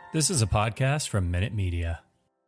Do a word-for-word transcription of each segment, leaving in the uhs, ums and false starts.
This is a podcast from Minute Media.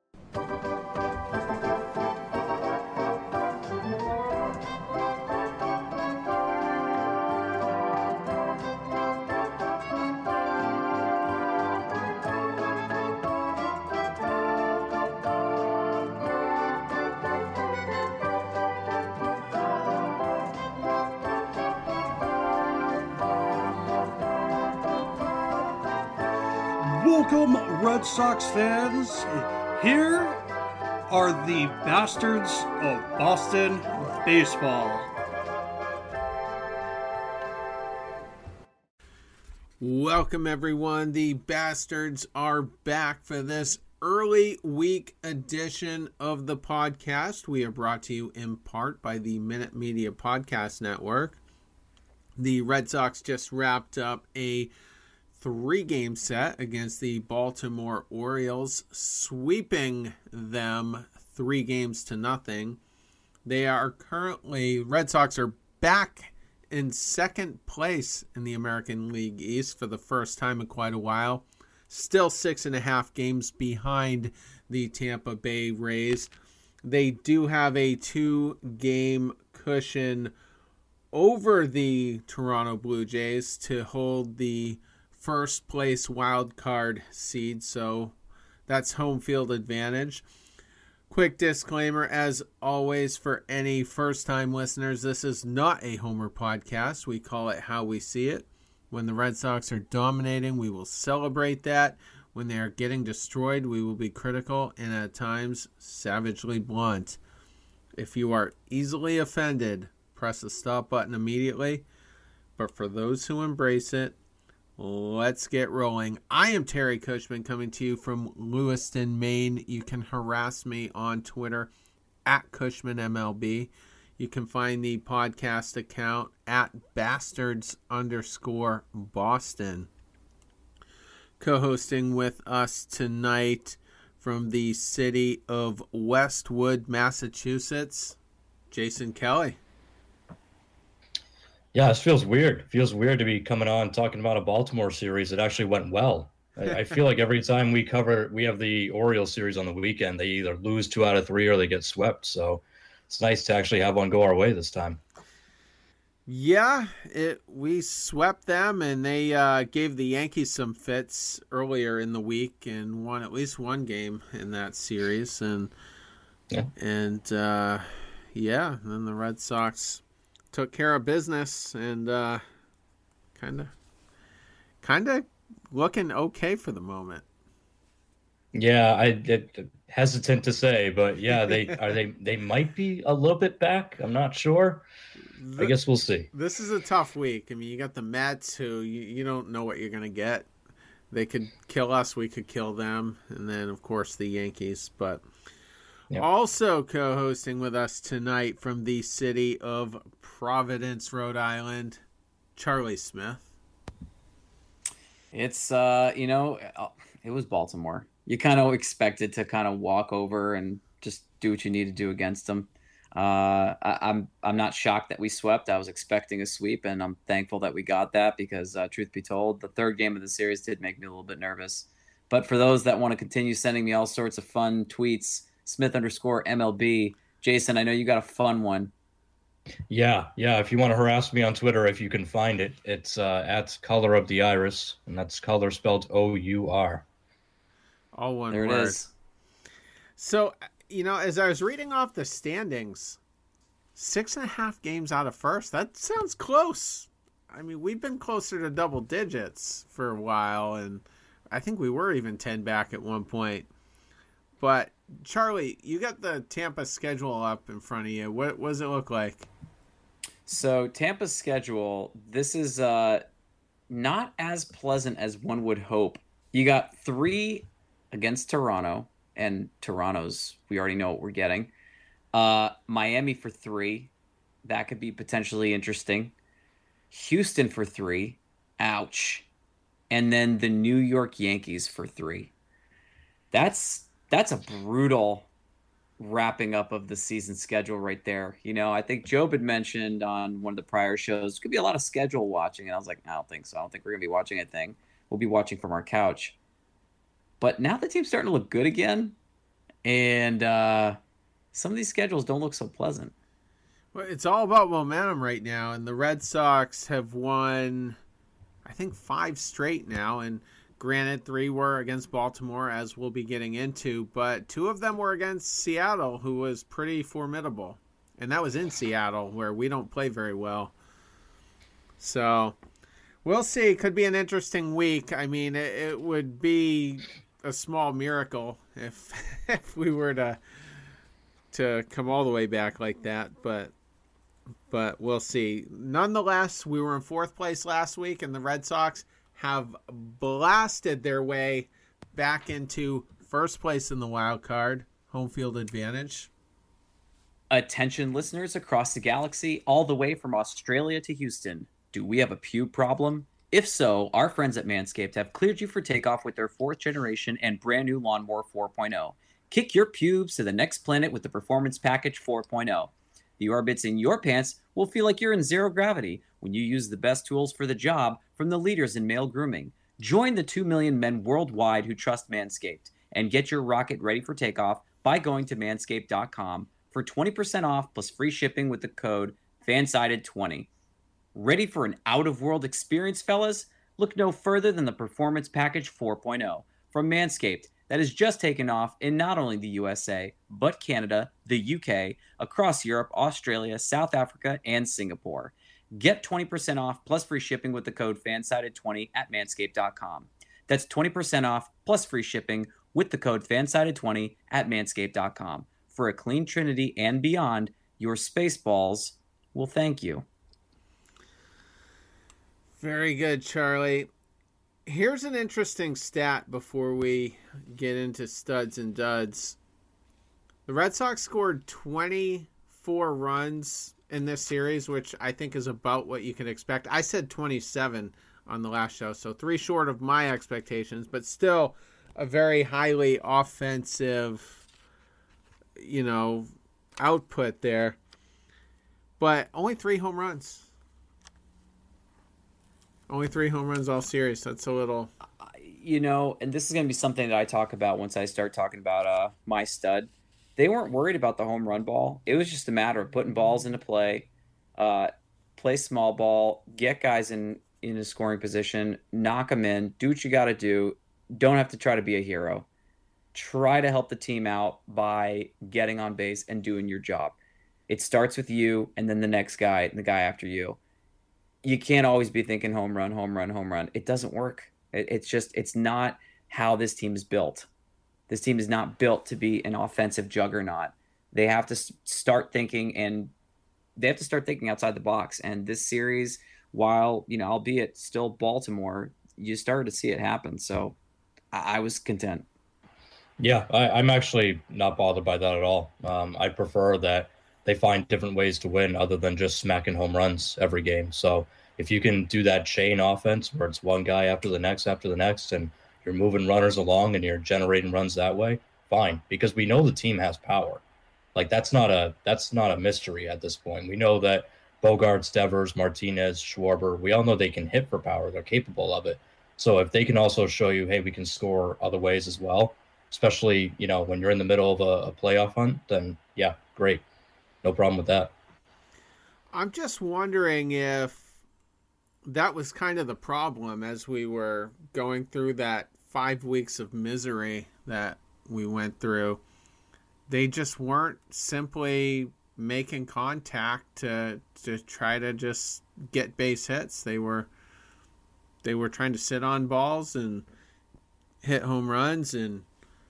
Welcome, Red Sox fans. Here are the Bastards of Boston Baseball. Welcome, everyone. The Bastards are back for this early week edition of the podcast. We are brought to you in part by the Minute Media Podcast Network. The Red Sox just wrapped up a three-game set against the Baltimore Orioles, sweeping them three games to nothing. They are currently, Red Sox are back in second place in the American League East for the first time in quite a while. Still six and a half games behind the Tampa Bay Rays. They do have a two-game cushion over the Toronto Blue Jays to hold the first place wild card seed, so that's home field advantage. Quick disclaimer, as always, for any first-time listeners, this is not a Homer podcast. We call it How We See It. When the Red Sox are dominating, we will celebrate that. When they are getting destroyed, we will be critical and at times savagely blunt. If you are easily offended, press the stop button immediately. But for those who embrace it, let's get rolling. I am Terry Cushman, coming to you from Lewiston, Maine. You can harass me on Twitter at CushmanMLB. You can find the podcast account at bastards underscore Boston. Co-hosting with us tonight from the city of Westwood, Massachusetts, Jason Kelly. Yeah, this feels weird. It feels weird to be coming on talking about a Baltimore series that actually went well. I, I feel like every time we cover, we have the Orioles series on the weekend, they either lose two out of three or they get swept. So it's nice to actually have one go our way this time. Yeah, it we swept them, and they uh, gave the Yankees some fits earlier in the week and won at least one game in that series. And yeah, and uh, yeah, then the Red Sox took care of business and uh, kind of, kind of looking okay for the moment. Yeah, I it, hesitant to say, but yeah, they are they they might be a little bit back. I'm not sure. The, I guess we'll see. This is a tough week. I mean, you got the Mets, who you, you don't know what you're gonna get. They could kill us, we could kill them, and then of course the Yankees, but. Yep. Also co-hosting with us tonight from the city of Providence, Rhode Island, Charlie Smith. It's, uh, you know, it was Baltimore. You kind of expected to kind of walk over and just do what you need to do against them. Uh, I, I'm I'm not shocked that we swept. I was expecting a sweep, and I'm thankful that we got that because, uh, truth be told, the third game of the series did make me a little bit nervous. But for those that want to continue sending me all sorts of fun tweets, Smith underscore M L B. Jason, I know you got a fun one. Yeah, yeah. If you want to harass me on Twitter, if you can find it, it's uh, at Color of the Iris, and that's color spelled O U R. All one there word. It is. So, you know, as I was reading off the standings, six and a half games out of first, that sounds close. I mean, we've been closer to double digits for a while, and I think we were even ten back at one point. But Charlie, you got the Tampa schedule up in front of you. What, what does it look like? So Tampa's schedule, this is uh, not as pleasant as one would hope. You got three against Toronto, and Toronto's, we already know what we're getting. Uh, Miami for three. That could be potentially interesting. Houston for three. Ouch. And then the New York Yankees for three. That's... That's a brutal wrapping up of the season schedule right there. You know, I think Job had mentioned on one of the prior shows, could be a lot of schedule watching. And I was like, I don't think so. I don't think we're going to be watching anything. We'll be watching from our couch. But now the team's starting to look good again. And uh, some of these schedules don't look so pleasant. Well, it's all about momentum right now. And the Red Sox have won, I think, five straight now. And granted, three were against Baltimore, as we'll be getting into. But two of them were against Seattle, who was pretty formidable. And that was in Seattle, where we don't play very well. So we'll see. Could be an interesting week. I mean, it, it would be a small miracle if if we were to to come all the way back like that. But but we'll see. Nonetheless, we were in fourth place last week, and the Red Sox have blasted their way back into first place in the wild card, home field advantage. Attention listeners across the galaxy, all the way from Australia to Houston. Do we have a pube problem? If so, our friends at Manscaped have cleared you for takeoff with their fourth generation and brand new Lawnmower four point oh. Kick your pubes to the next planet with the Performance Package four point oh. The orbits in your pants will feel like you're in zero gravity when you use the best tools for the job from the leaders in male grooming. Join the two million men worldwide who trust Manscaped and get your rocket ready for takeoff by going to manscaped dot com for twenty percent off plus free shipping with the code fansided twenty. Ready for an out-of-world experience, fellas? Look no further than the Performance Package four point oh from Manscaped that has just taken off in not only the U S A, but Canada, the U K, across Europe, Australia, South Africa, and Singapore. Get twenty percent off plus free shipping with the code fansided twenty at manscaped dot com. That's twenty percent off plus free shipping with the code fansided twenty at manscaped dot com. For a clean trinity and beyond, your space balls will thank you. Very good, Charlie. Here's an interesting stat before we get into studs and duds. The Red Sox scored twenty-four runs in this series, which I think is about what you can expect. I said twenty-seven on the last show, so three short of my expectations, but still a very highly offensive, you know, output there. But only three home runs. Only three home runs all series. That's a little... You know, and this is going to be something that I talk about once I start talking about uh, my stud. They weren't worried about the home run ball. It was just a matter of putting balls into play, uh, play small ball, get guys in, in a scoring position, knock them in, do what you got to do. Don't have to try to be a hero. Try to help the team out by getting on base and doing your job. It starts with you and then the next guy and the guy after you. You can't always be thinking home run, home run, home run. It doesn't work. It, it's just, it's not how this team is built. This team is not built to be an offensive juggernaut. They have to start thinking and they have to start thinking outside the box. And this series, while, you know, albeit still Baltimore, you started to see it happen. So I, I was content. Yeah, I, I'm actually not bothered by that at all. Um, I prefer that they find different ways to win other than just smacking home runs every game. So if you can do that chain offense where it's one guy after the next after the next and you're moving runners along and you're generating runs that way, fine, because we know the team has power. Like that's not a that's not a mystery at this point. We know that Bogarts, Devers, Martinez, Schwarber, we all know they can hit for power. They're capable of it. So if they can also show you, hey, we can score other ways as well, especially, you know, when you're in the middle of a, a playoff hunt, then yeah, great. No problem with that. I'm just wondering if that was kind of the problem as we were going through that five weeks of misery that we went through. They just weren't simply making contact to to try to just get base hits. They were they were trying to sit on balls and hit home runs and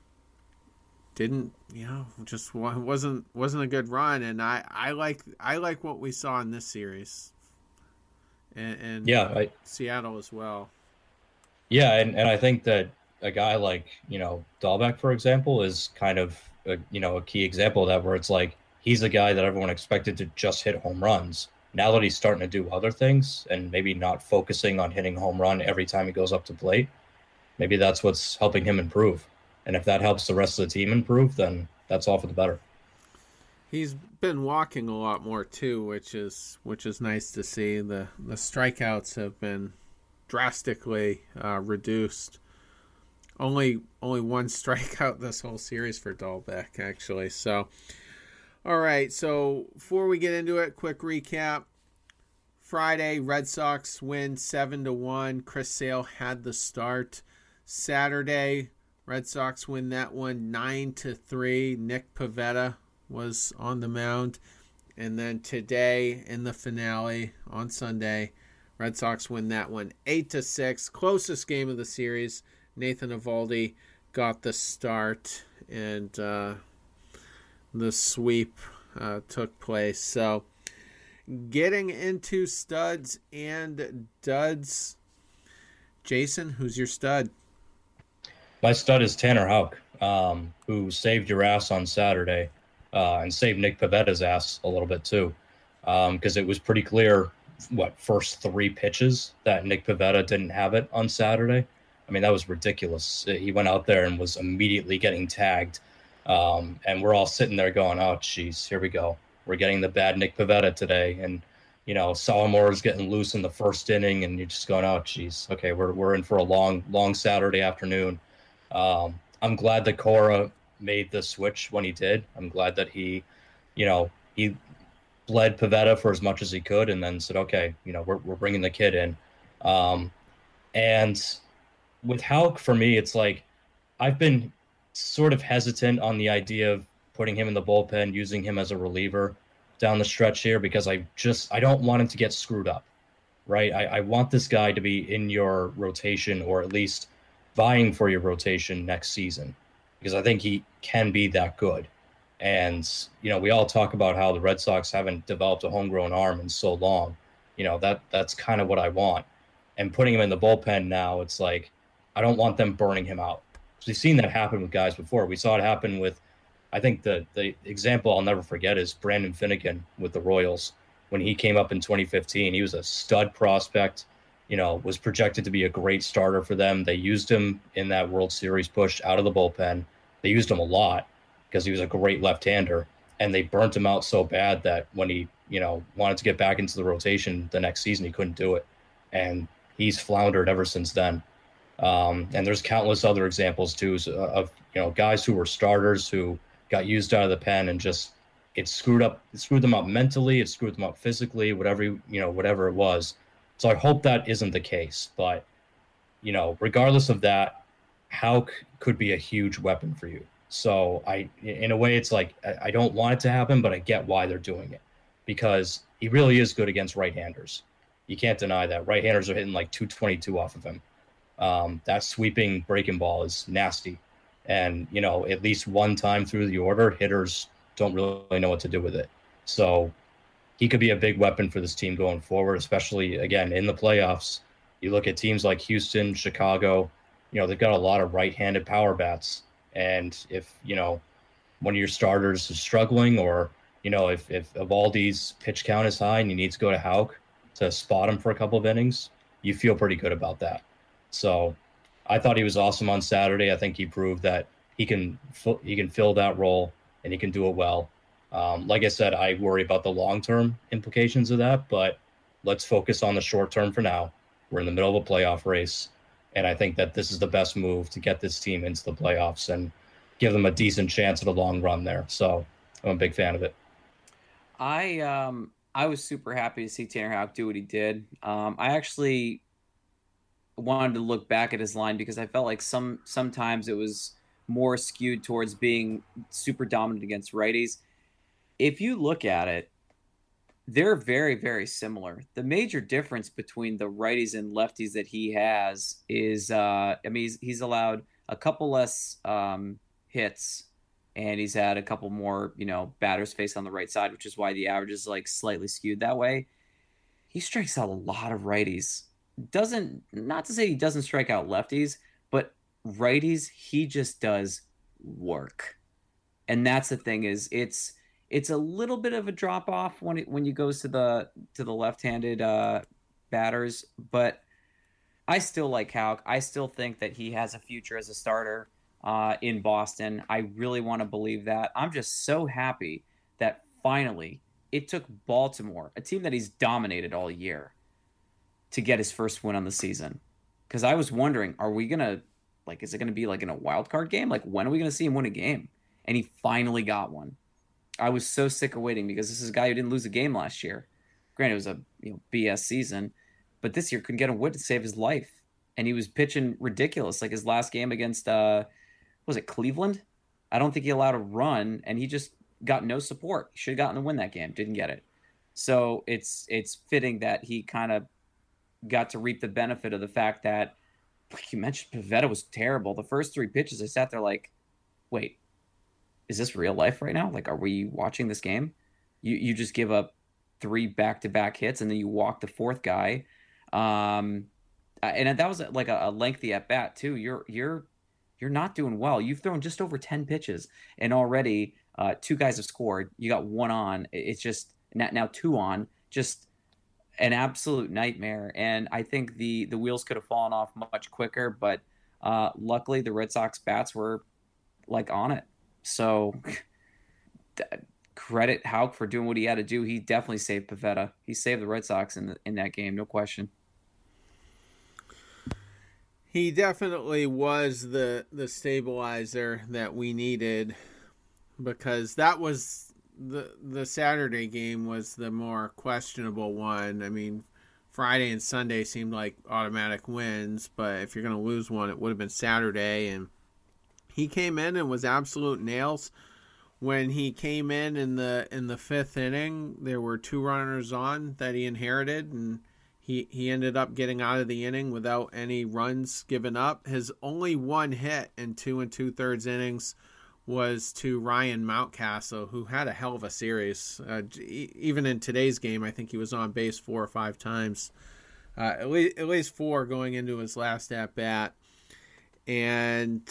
didn't, you know, just wasn't wasn't a good run. And I, I like I like what we saw in this series, and, and yeah, I, Seattle as well. Yeah, and, and I think that a guy like, you know, Dahlbeck, for example, is kind of a, you know, a key example of that, where it's like he's a guy that everyone expected to just hit home runs. Now that he's starting to do other things and maybe not focusing on hitting home run every time he goes up to plate, maybe that's what's helping him improve. And if that helps the rest of the team improve, then that's all for the better. He's been walking a lot more too, which is which is nice to see. The the strikeouts have been drastically uh, reduced only only one strikeout this whole series for Dahlbeck, actually. So, all right. So before we get into it, quick recap. Friday, Red Sox win seven to one. Chris Sale had the start. Saturday, Red Sox win that one nine to three. Nick Pivetta was on the mound. And then today in the finale on Sunday, Red Sox win that one eight to six. Closest game of the series. Nathan Eovaldi got the start, and uh, the sweep uh, took place. So, getting into studs and duds. Jason, who's your stud? My stud is Tanner Houck, um, who saved your ass on Saturday uh, and saved Nick Pivetta's ass a little bit too, because um, it was pretty clear, what, first three pitches that Nick Pivetta didn't have it on Saturday. I mean, that was ridiculous. He went out there and was immediately getting tagged, um, and we're all sitting there going, oh, geez, here we go. We're getting the bad Nick Pivetta today. And, you know, Solomore's getting loose in the first inning, and you're just going, oh, geez, okay, we're we're in for a long, long Saturday afternoon. Um, I'm glad that Cora made the switch when he did. I'm glad that he, you know, he bled Pivetta for as much as he could and then said, okay, you know, we're we're bringing the kid in. Um, and with Houck, for me, it's like I've been sort of hesitant on the idea of putting him in the bullpen, using him as a reliever down the stretch here, because I just, I don't want him to get screwed up, right? I, I want this guy to be in your rotation, or at least vying for your rotation next season, because I think he can be that good. And, you know, we all talk about how the Red Sox haven't developed a homegrown arm in so long. You know, that that's kind of what I want. And putting him in the bullpen now, it's like, I don't want them burning him out. We've seen that happen with guys before. We saw it happen with, I think the the example I'll never forget is Brandon Finnegan with the Royals. When he came up in twenty fifteen, he was a stud prospect, you know, was projected to be a great starter for them. They used him in that World Series push out of the bullpen. They used him a lot because he was a great left-hander, and they burnt him out so bad that when he, you know, wanted to get back into the rotation the next season, he couldn't do it. And he's floundered ever since then. Um, and there's countless other examples too of, you know, guys who were starters who got used out of the pen and just it screwed up, it screwed them up mentally, it screwed them up physically, whatever, you know, whatever it was. So I hope that isn't the case. But, you know, regardless of that, Houck could be a huge weapon for you. So I, in a way, it's like I don't want it to happen, but I get why they're doing it, because he really is good against right-handers. You can't deny that. Right-handers are hitting like two twenty-two off of him. Um, that sweeping breaking ball is nasty. And, you know, at least one time through the order, hitters don't really know what to do with it. So he could be a big weapon for this team going forward, especially, again, in the playoffs. You look at teams like Houston, Chicago, you know, they've got a lot of right-handed power bats. And if, you know, one of your starters is struggling, or, you know, if, if Eovaldi's pitch count is high and you need to go to Houck to spot him for a couple of innings, you feel pretty good about that. So I thought he was awesome on Saturday. I think he proved that he can he can fill that role and he can do it well. Um, like I said, I worry about the long-term implications of that, but let's focus on the short term for now. We're in the middle of a playoff race, and I think that this is the best move to get this team into the playoffs and give them a decent chance at a long run there. So I'm a big fan of it. I um I was super happy to see Tanner Houck do what he did. Um, I actually wanted to look back at his line because I felt like some sometimes it was more skewed towards being super dominant against righties. If you look at it, they're very, very similar. The major difference between the righties and lefties that he has is, uh, I mean, he's, he's allowed a couple less um, hits, and he's had a couple more, you know, batters faced on the right side, which is why the average is like slightly skewed that way. He strikes out a lot of righties. Doesn't, not to say he doesn't strike out lefties, but righties, he just does work. And that's the thing, is it's it's a little bit of a drop off when it when you goes to the to the left-handed uh, batters, but I still like Houck. I still think that he has a future as a starter uh, in Boston. I really want to believe that. I'm just so happy that finally it took Baltimore, a team that he's dominated all year, to get his first win on the season. Because I was wondering, are we gonna Like, is it going to be like in a wild card game? Like, when are we going to see him win a game? And he finally got one. I was so sick of waiting because this is a guy who didn't lose a game last year. Granted, it was a you know, B S season, but this year couldn't get a win to save his life. And he was pitching ridiculous. Like his last game against, uh, was it Cleveland? I don't think he allowed a run, and he just got no support. He should have gotten to win that game. Didn't get it. So it's it's fitting that he kind of got to reap the benefit of the fact that, like you mentioned, Pivetta was terrible. The first three pitches, I sat there like, wait, is this real life right now? Like, are we watching this game? You you just give up three back-to-back hits, and then you walk the fourth guy. Um, and that was like a, a lengthy at bat too. You're you're you're not doing well. You've thrown just over ten pitches, and already uh, two guys have scored. You got one on. It's just now two on. Just an absolute nightmare. And I think the the wheels could have fallen off much quicker. But uh, luckily, the Red Sox bats were like on it. So credit Houck for doing what he had to do. He definitely saved Pivetta. He saved the Red Sox in the, in that game, no question. He definitely was the the stabilizer that we needed, because that was the the Saturday game was the more questionable one. I mean, Friday and Sunday seemed like automatic wins, but if you're going to lose one, it would have been Saturday. And he came in and was absolute nails. When he came in in the in the fifth inning, there were two runners on that he inherited, and He he ended up getting out of the inning without any runs given up. His only one hit in two and two thirds innings was to Ryan Mountcastle, who had a hell of a series. Uh, even in today's game, I think he was on base four or five times, uh, at least at least four going into his last at bat. And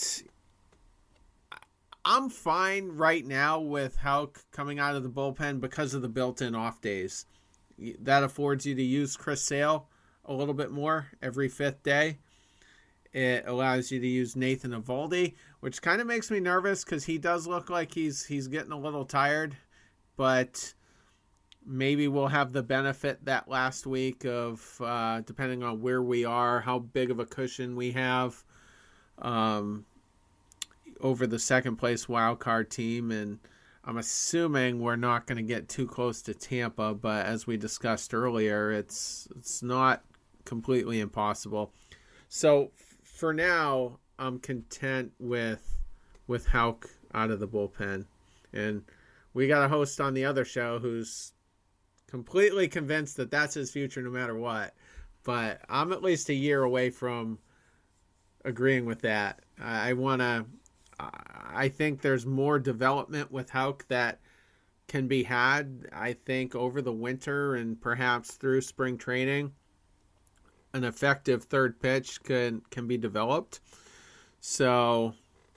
I'm fine right now with Houck coming out of the bullpen because of the built-in off days. That affords you to use Chris Sale a little bit more every fifth day. It allows you to use Nathan Eovaldi, which kind of makes me nervous because he does look like he's he's getting a little tired. But maybe we'll have the benefit that last week of, uh, depending on where we are, how big of a cushion we have um, over the second place wild card team. And I'm assuming we're not going to get too close to Tampa, but as we discussed earlier, it's it's not completely impossible. So for now, I'm content with with Houck out of the bullpen. And we got a host on the other show who's completely convinced that that's his future no matter what. But I'm at least a year away from agreeing with that. I, I want to... I think there's more development with Houck that can be had, I think, over the winter and perhaps through spring training. An effective third pitch can, can be developed. So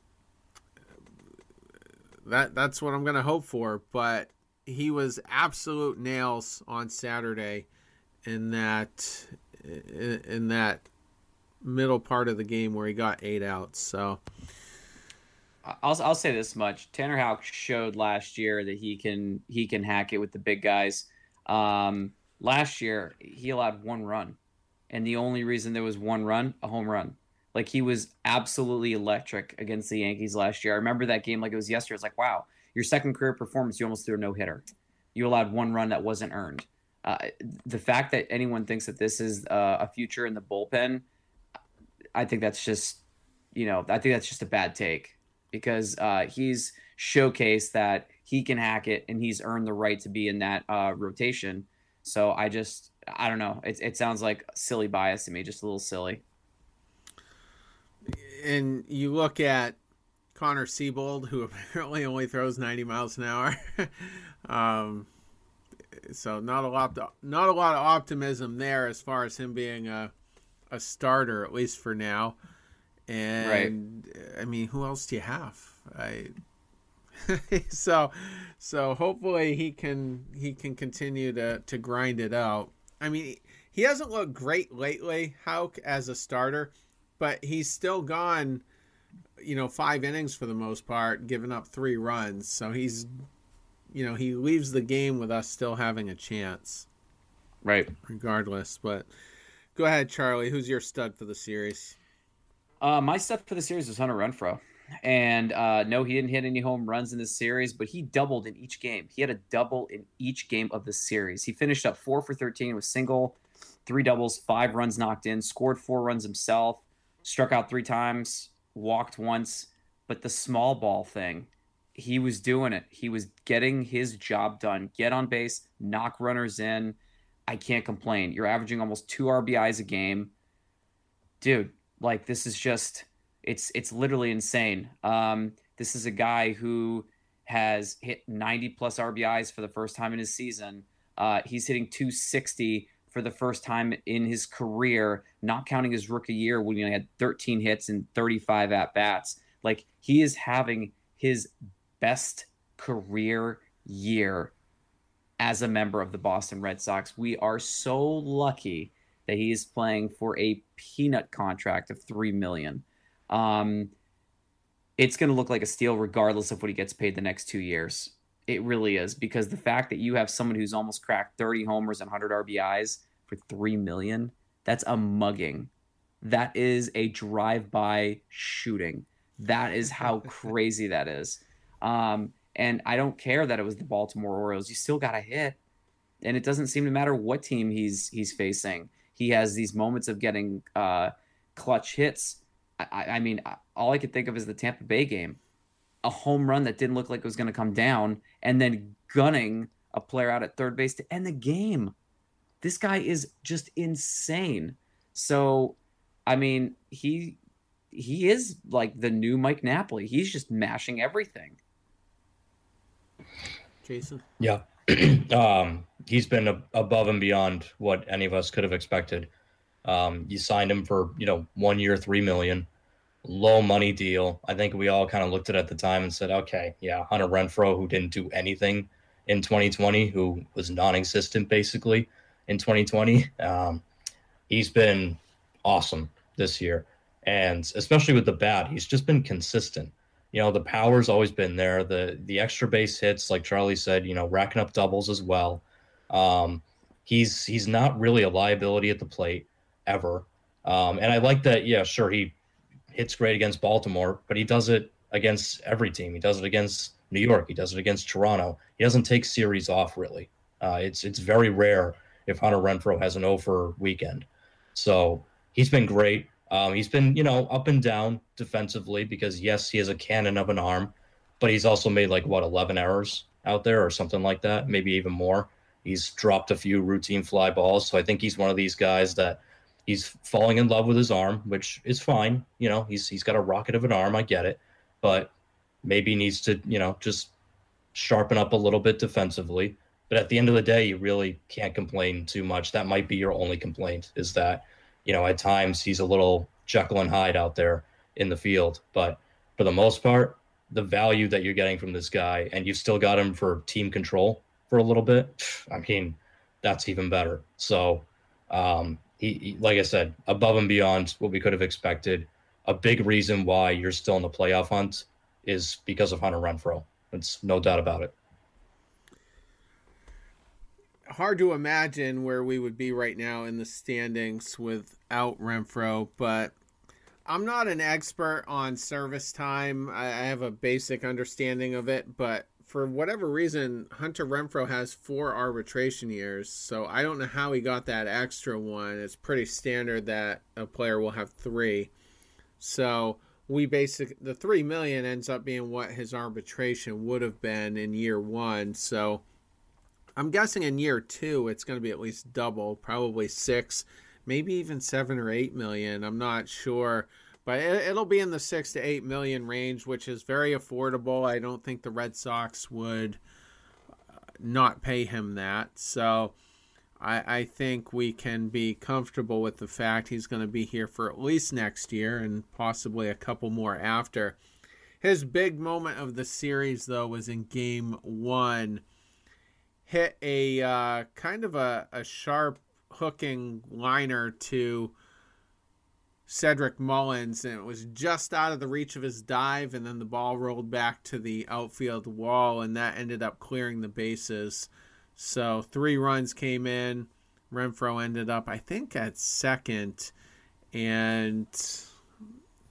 that that's what I'm going to hope for. But he was absolute nails on Saturday in that in, in that middle part of the game where he got eight outs. So I'll I'll say this much: Tanner Houck showed last year that he can he can hack it with the big guys. Um, last year he allowed one run, and the only reason there was one run, a home run. Like, he was absolutely electric against the Yankees last year. I remember that game like it was yesterday. It's like, wow, your second career performance, you almost threw a no hitter. You allowed one run that wasn't earned. Uh, the fact that anyone thinks that this is uh, a future in the bullpen, I think that's just, you know, I think that's just a bad take. Because uh, he's showcased that he can hack it, and he's earned the right to be in that uh, rotation. So I just, I don't know. It, it sounds like silly bias to me, just a little silly. And you look at Connor Siebold, who apparently only throws ninety miles an hour. um, so not a lot, not a lot of optimism there as far as him being a a starter, at least for now. And right. I mean, who else do you have? I so so hopefully he can he can continue to, to grind it out. I mean, he hasn't looked great lately, Houck, as a starter, but he's still gone, you know, five innings for the most part, giving up three runs. So he's, you know, he leaves the game with us still having a chance. Right. Regardless. But go ahead, Charlie. Who's your stud for the series? Uh, my stuff for the series was Hunter Renfroe. And uh, no, he didn't hit any home runs in this series, but he doubled in each game. He had a double in each game of the series. He finished up four for thirteen with single, three doubles, five runs knocked in, scored four runs himself, struck out three times, walked once. But the small ball thing, he was doing it. He was getting his job done. Get on base, knock runners in. I can't complain. You're averaging almost two R B Is a game. Dude, like this is just, it's it's literally insane. Um, this is a guy who has hit ninety plus R B Is for the first time in his season. Uh, he's hitting two sixty for the first time in his career, not counting his rookie year when he had thirteen hits and thirty-five at-bats. Like, he is having his best career year as a member of the Boston Red Sox. We are so lucky that he is playing for a peanut contract of three million dollars. Um, it's going to look like a steal regardless of what he gets paid the next two years. It really is, because the fact that you have someone who's almost cracked thirty homers and one hundred R B Is for three million dollars, that's a mugging. That is a drive-by shooting. That is how crazy that is. Um, and I don't care that it was the Baltimore Orioles. You still got to hit. And it doesn't seem to matter what team he's he's facing. He has these moments of getting uh, clutch hits. I, I mean, all I could think of is the Tampa Bay game. A home run that didn't look like it was going to come down, and then gunning a player out at third base to end the game. This guy is just insane. So, I mean, he he is like the new Mike Napoli. He's just mashing everything. Jason? Yeah. um, he's been a, above and beyond what any of us could have expected. Um, you signed him for, you know, one year, three million, low money deal. I think we all kind of looked at it at the time and said, okay, yeah, Hunter Renfroe, who didn't do anything in twenty twenty, who was non-existent basically in twenty twenty. Um, he's been awesome this year. And especially with the bat, he's just been consistent. You know, the power's always been there. The the extra base hits, like Charlie said, you know, racking up doubles as well. Um, he's he's not really a liability at the plate ever. Um, and I like that, yeah, sure, he hits great against Baltimore, but he does it against every team. He does it against New York. He does it against Toronto. He doesn't take series off, really. Uh, it's it's very rare if Hunter Renfroe has an oh for weekend. So he's been great. Um, he's been, you know, up and down defensively because, yes, he has a cannon of an arm, but he's also made like, what, eleven errors out there or something like that, maybe even more. He's dropped a few routine fly balls. So I think he's one of these guys that he's falling in love with his arm, which is fine. You know, he's he's got a rocket of an arm. I get it. But maybe needs to, you know, just sharpen up a little bit defensively. But at the end of the day, you really can't complain too much. That might be your only complaint, is that, you know, at times he's a little Jekyll and Hyde out there in the field. But for the most part, the value that you're getting from this guy, and you've still got him for team control for a little bit, I mean, that's even better. So, um, he, he, like I said, above and beyond what we could have expected. A big reason why you're still in the playoff hunt is because of Hunter Renfroe. It's no doubt about it. Hard to imagine where we would be right now in the standings without Renfroe, but I'm not an expert on service time. I have a basic understanding of it, but for whatever reason, Hunter Renfroe has four arbitration years, so I don't know how he got that extra one. It's pretty standard that a player will have three. So we basic the three million ends up being what his arbitration would have been in year one. So I'm guessing in year two, it's going to be at least double, probably six, maybe even seven or eight million. I'm not sure, but it, it'll be in the six to eight million range, which is very affordable. I don't think the Red Sox would not pay him that. So I, I think we can be comfortable with the fact he's going to be here for at least next year and possibly a couple more after. His big moment of the series, though, was in game one. Hit a uh, kind of a, a sharp hooking liner to Cedric Mullins, and it was just out of the reach of his dive, and then the ball rolled back to the outfield wall, and that ended up clearing the bases. So three runs came in. Renfroe ended up, I think, at second, and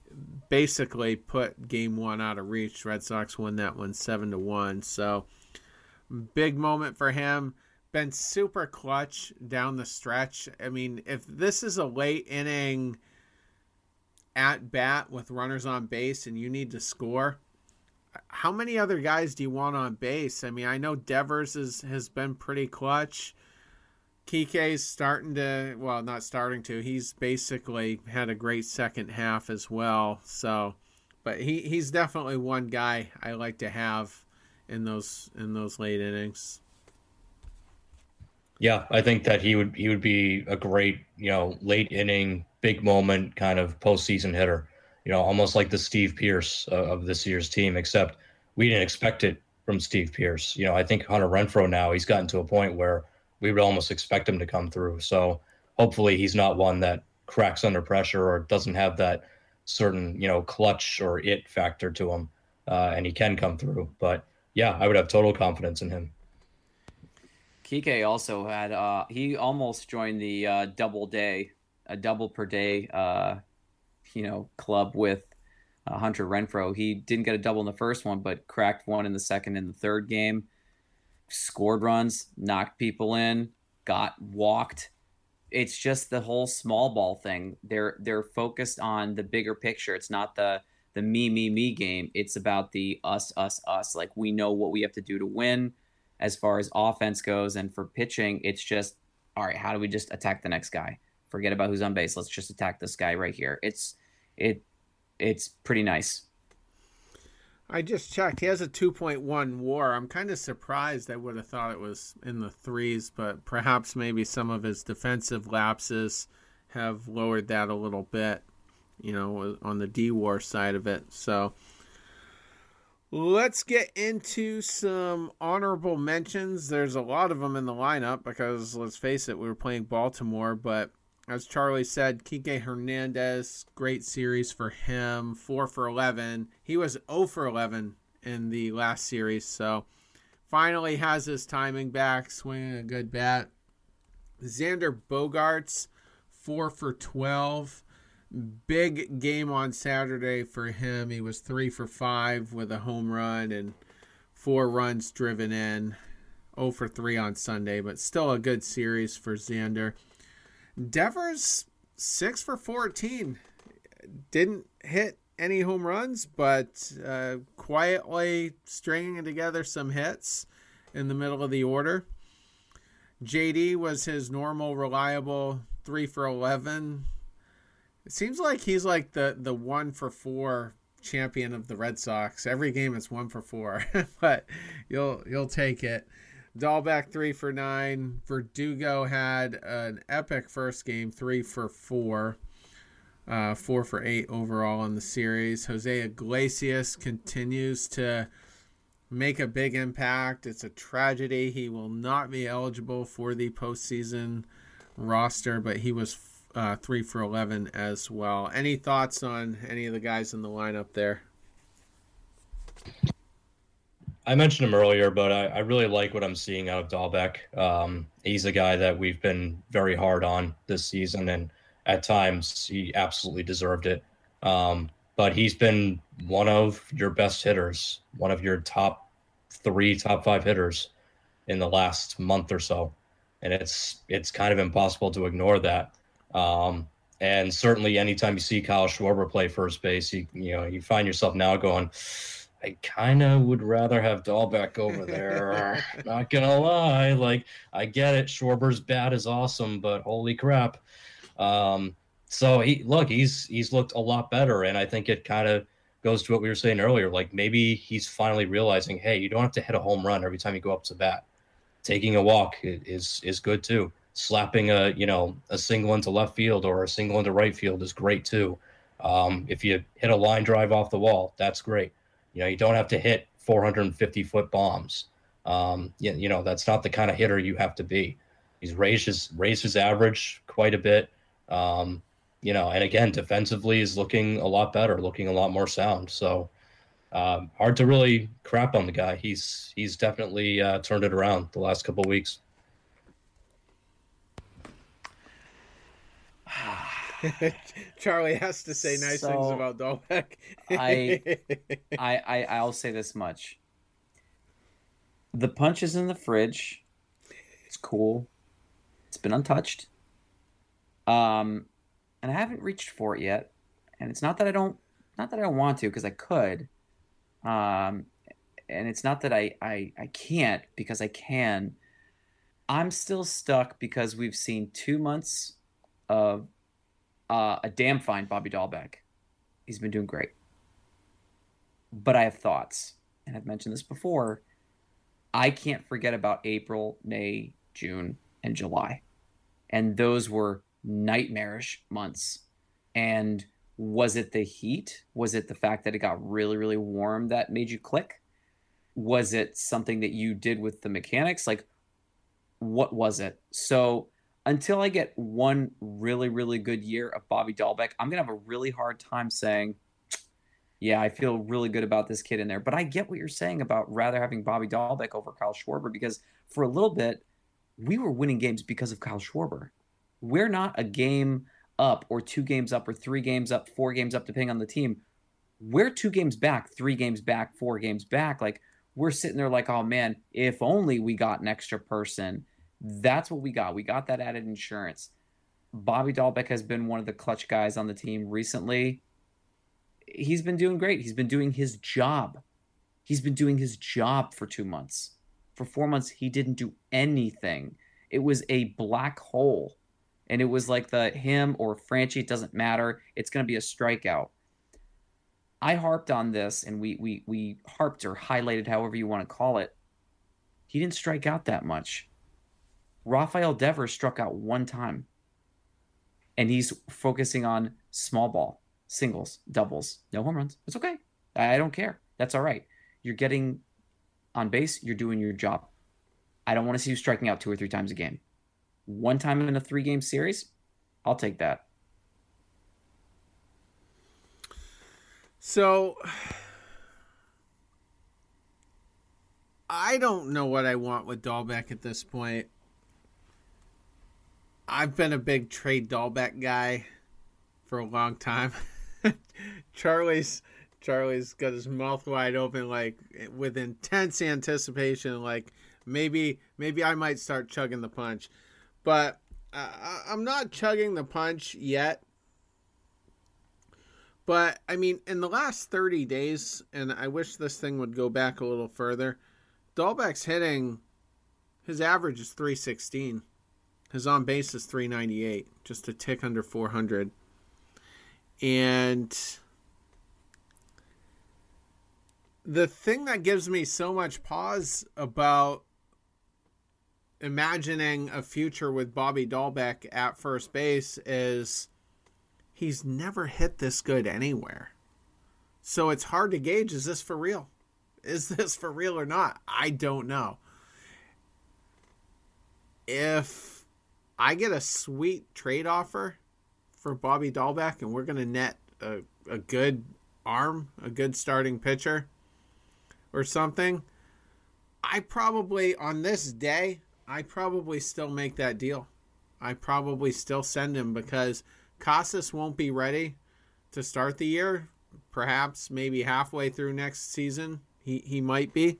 basically put game one out of reach. Red Sox won that one seven to one. So big moment for him. Been super clutch down the stretch. I mean, if this is a late inning at bat with runners on base and you need to score, how many other guys do you want on base? I mean, I know Devers is, has been pretty clutch. Kike's starting to, well, not starting to. He's basically had a great second half as well. So, but he, he's definitely one guy I like to have in those in those late innings. Yeah, I think that he would he would be a great, you know, late inning, big moment kind of postseason hitter. You know, almost like the Steve Pearce uh, of this year's team, except we didn't expect it from Steve Pearce. You know, I think Hunter Renfroe now, he's gotten to a point where we would almost expect him to come through. So hopefully he's not one that cracks under pressure or doesn't have that certain, you know, clutch or it factor to him, uh, and he can come through. But yeah, I would have total confidence in him. Kike also had, uh, he almost joined the uh, double day, a double per day, uh, you know, club with uh, Hunter Renfroe. He didn't get a double in the first one, but cracked one in the second and the third game. Scored runs, knocked people in, got walked. It's just the whole small ball thing. They're they're focused on the bigger picture. It's not the the me me me game. It's about the us us us. Like, we know what we have to do to win as far as offense goes, and for pitching, it's just, all right, how do we just attack the next guy? Forget about who's on base. Let's just attack this guy right here. It's it it's pretty nice. I just checked. He has a two point one WAR. I'm kind of surprised. I would have thought it was in the threes, but perhaps maybe some of his defensive lapses have lowered that a little bit, you know, on the D WAR side of it. So let's get into some honorable mentions. There's a lot of them in the lineup because, let's face it, we were playing Baltimore, but as Charlie said, Kike Hernandez, great series for him, four for eleven. He was zero for eleven in the last series, so finally has his timing back, swinging a good bat. Xander Bogaerts, four for twelve. Big game on Saturday for him. He was three for five with a home run and four runs driven in. zero for three on Sunday, but still a good series for Xander. Devers, six for fourteen. Didn't hit any home runs, but uh, quietly stringing together some hits in the middle of the order. J D was his normal, reliable three for eleven. It seems like he's like the, the one for four champion of the Red Sox. Every game it's one for four, but you'll you'll take it. Dahlbeck, three for nine. Verdugo had an epic first game, three for four. Uh, four for eight overall in the series. Jose Iglesias continues to make a big impact. It's a tragedy. He will not be eligible for the postseason roster, but he was uh, three for eleven as well. Any thoughts on any of the guys in the lineup there? I mentioned him earlier, but I, I really like what I'm seeing out of Dahlbeck. Um, he's a guy that we've been very hard on this season, and at times he absolutely deserved it. Um, but he's been one of your best hitters, one of your top three, top five hitters in the last month or so. And it's it's kind of impossible to ignore that. Um, and certainly anytime you see Kyle Schwarber play first base, you, you know, you find yourself now going, I kind of would rather have Dahlbeck over there. Not going to lie. Like, I get it. Schwarber's bat is awesome, but holy crap. Um, so, he look, he's he's looked a lot better, and I think it kind of goes to what we were saying earlier. Like, maybe he's finally realizing, hey, you don't have to hit a home run every time you go up to bat. Taking a walk is is good, too. Slapping a, you know, a single into left field or a single into right field is great, too. Um, if you hit a line drive off the wall, that's great. You know, you don't have to hit four hundred fifty foot bombs. Um, you, you know, that's not the kind of hitter you have to be. He's raised his raised his average quite a bit. Um, you know, and again, defensively is looking a lot better, looking a lot more sound. So um, hard to really crap on the guy. He's he's definitely uh, turned it around the last couple of weeks. Charlie has to say nice So, things about Dahlbeck. I, I, I, I'll say this much. The punch is in the fridge. It's cool. It's been untouched. Um, and I haven't reached for it yet. And it's not that I don't, not that I don't want to, because I could. Um, and it's not that I, I, I can't, because I can. I'm still stuck because we've seen two months of uh, a damn fine Bobby Dahlbeck. He's been doing great. But I have thoughts, and I've mentioned this before. I can't forget about April, May, June, and July. And those were nightmarish months. And was it the heat? Was it the fact that it got really, really warm that made you click? Was it something that you did with the mechanics? Like, what was it? So until I get one really, really good year of Bobby Dahlbeck, I'm going to have a really hard time saying, yeah, I feel really good about this kid in there. But I get what you're saying about rather having Bobby Dahlbeck over Kyle Schwarber, because for a little bit, we were winning games because of Kyle Schwarber. We're not a game up or two games up or three games up, four games up, depending on the team. We're two games back, three games back, four games back. Like, we're sitting there like, oh, man, if only we got an extra person. That's what we got. We got that added insurance. Bobby Dahlbeck has been one of the clutch guys on the team recently. He's been doing great. He's been doing his job. He's been doing his job for two months. For four months, he didn't do anything. It was a black hole. And it was like the him or Franchi, it doesn't matter. It's going to be a strikeout. I harped on this, and we we we harped or highlighted, however you want to call it. He didn't strike out that much. Rafael Devers struck out one time. And he's focusing on small ball, singles, doubles, no home runs. It's okay. I don't care. That's all right. You're getting on base. You're doing your job. I don't want to see you striking out two or three times a game. One time in a three-game series, I'll take that. So, I don't know what I want with Dahlbeck at this point. I've been a big trade Dahlbeck guy for a long time. Charlie's Charlie's got his mouth wide open, like with intense anticipation. Like maybe maybe I might start chugging the punch, but uh, I'm not chugging the punch yet. But I mean, in the last thirty days, and I wish this thing would go back a little further. Dahlbeck's hitting, his average is three sixteen. His on base is three ninety-eight, just a tick under four hundred. And the thing that gives me so much pause about imagining a future with Bobby Dahlbeck at first base is he's never hit this good anywhere. So it's hard to gauge, is this for real? Is this for real or not? I don't know. If I get a sweet trade offer for Bobby Dahlbeck and we're going to net a, a good arm, a good starting pitcher or something, I probably, on this day, I probably still make that deal. I probably still send him because Casas won't be ready to start the year. Perhaps maybe halfway through next season, he, he might be.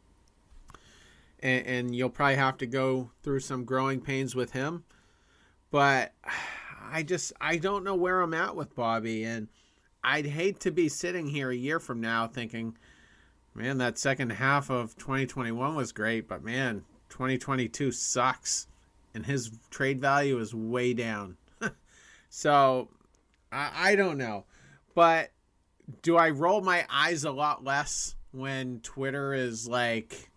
And, and you'll probably have to go through some growing pains with him. But I just, I don't know where I'm at with Bobby. And I'd hate to be sitting here a year from now thinking, man, that second half of twenty twenty-one was great, but man, twenty twenty-two sucks. And his trade value is way down. So, I, I don't know. But do I roll my eyes a lot less when Twitter is like,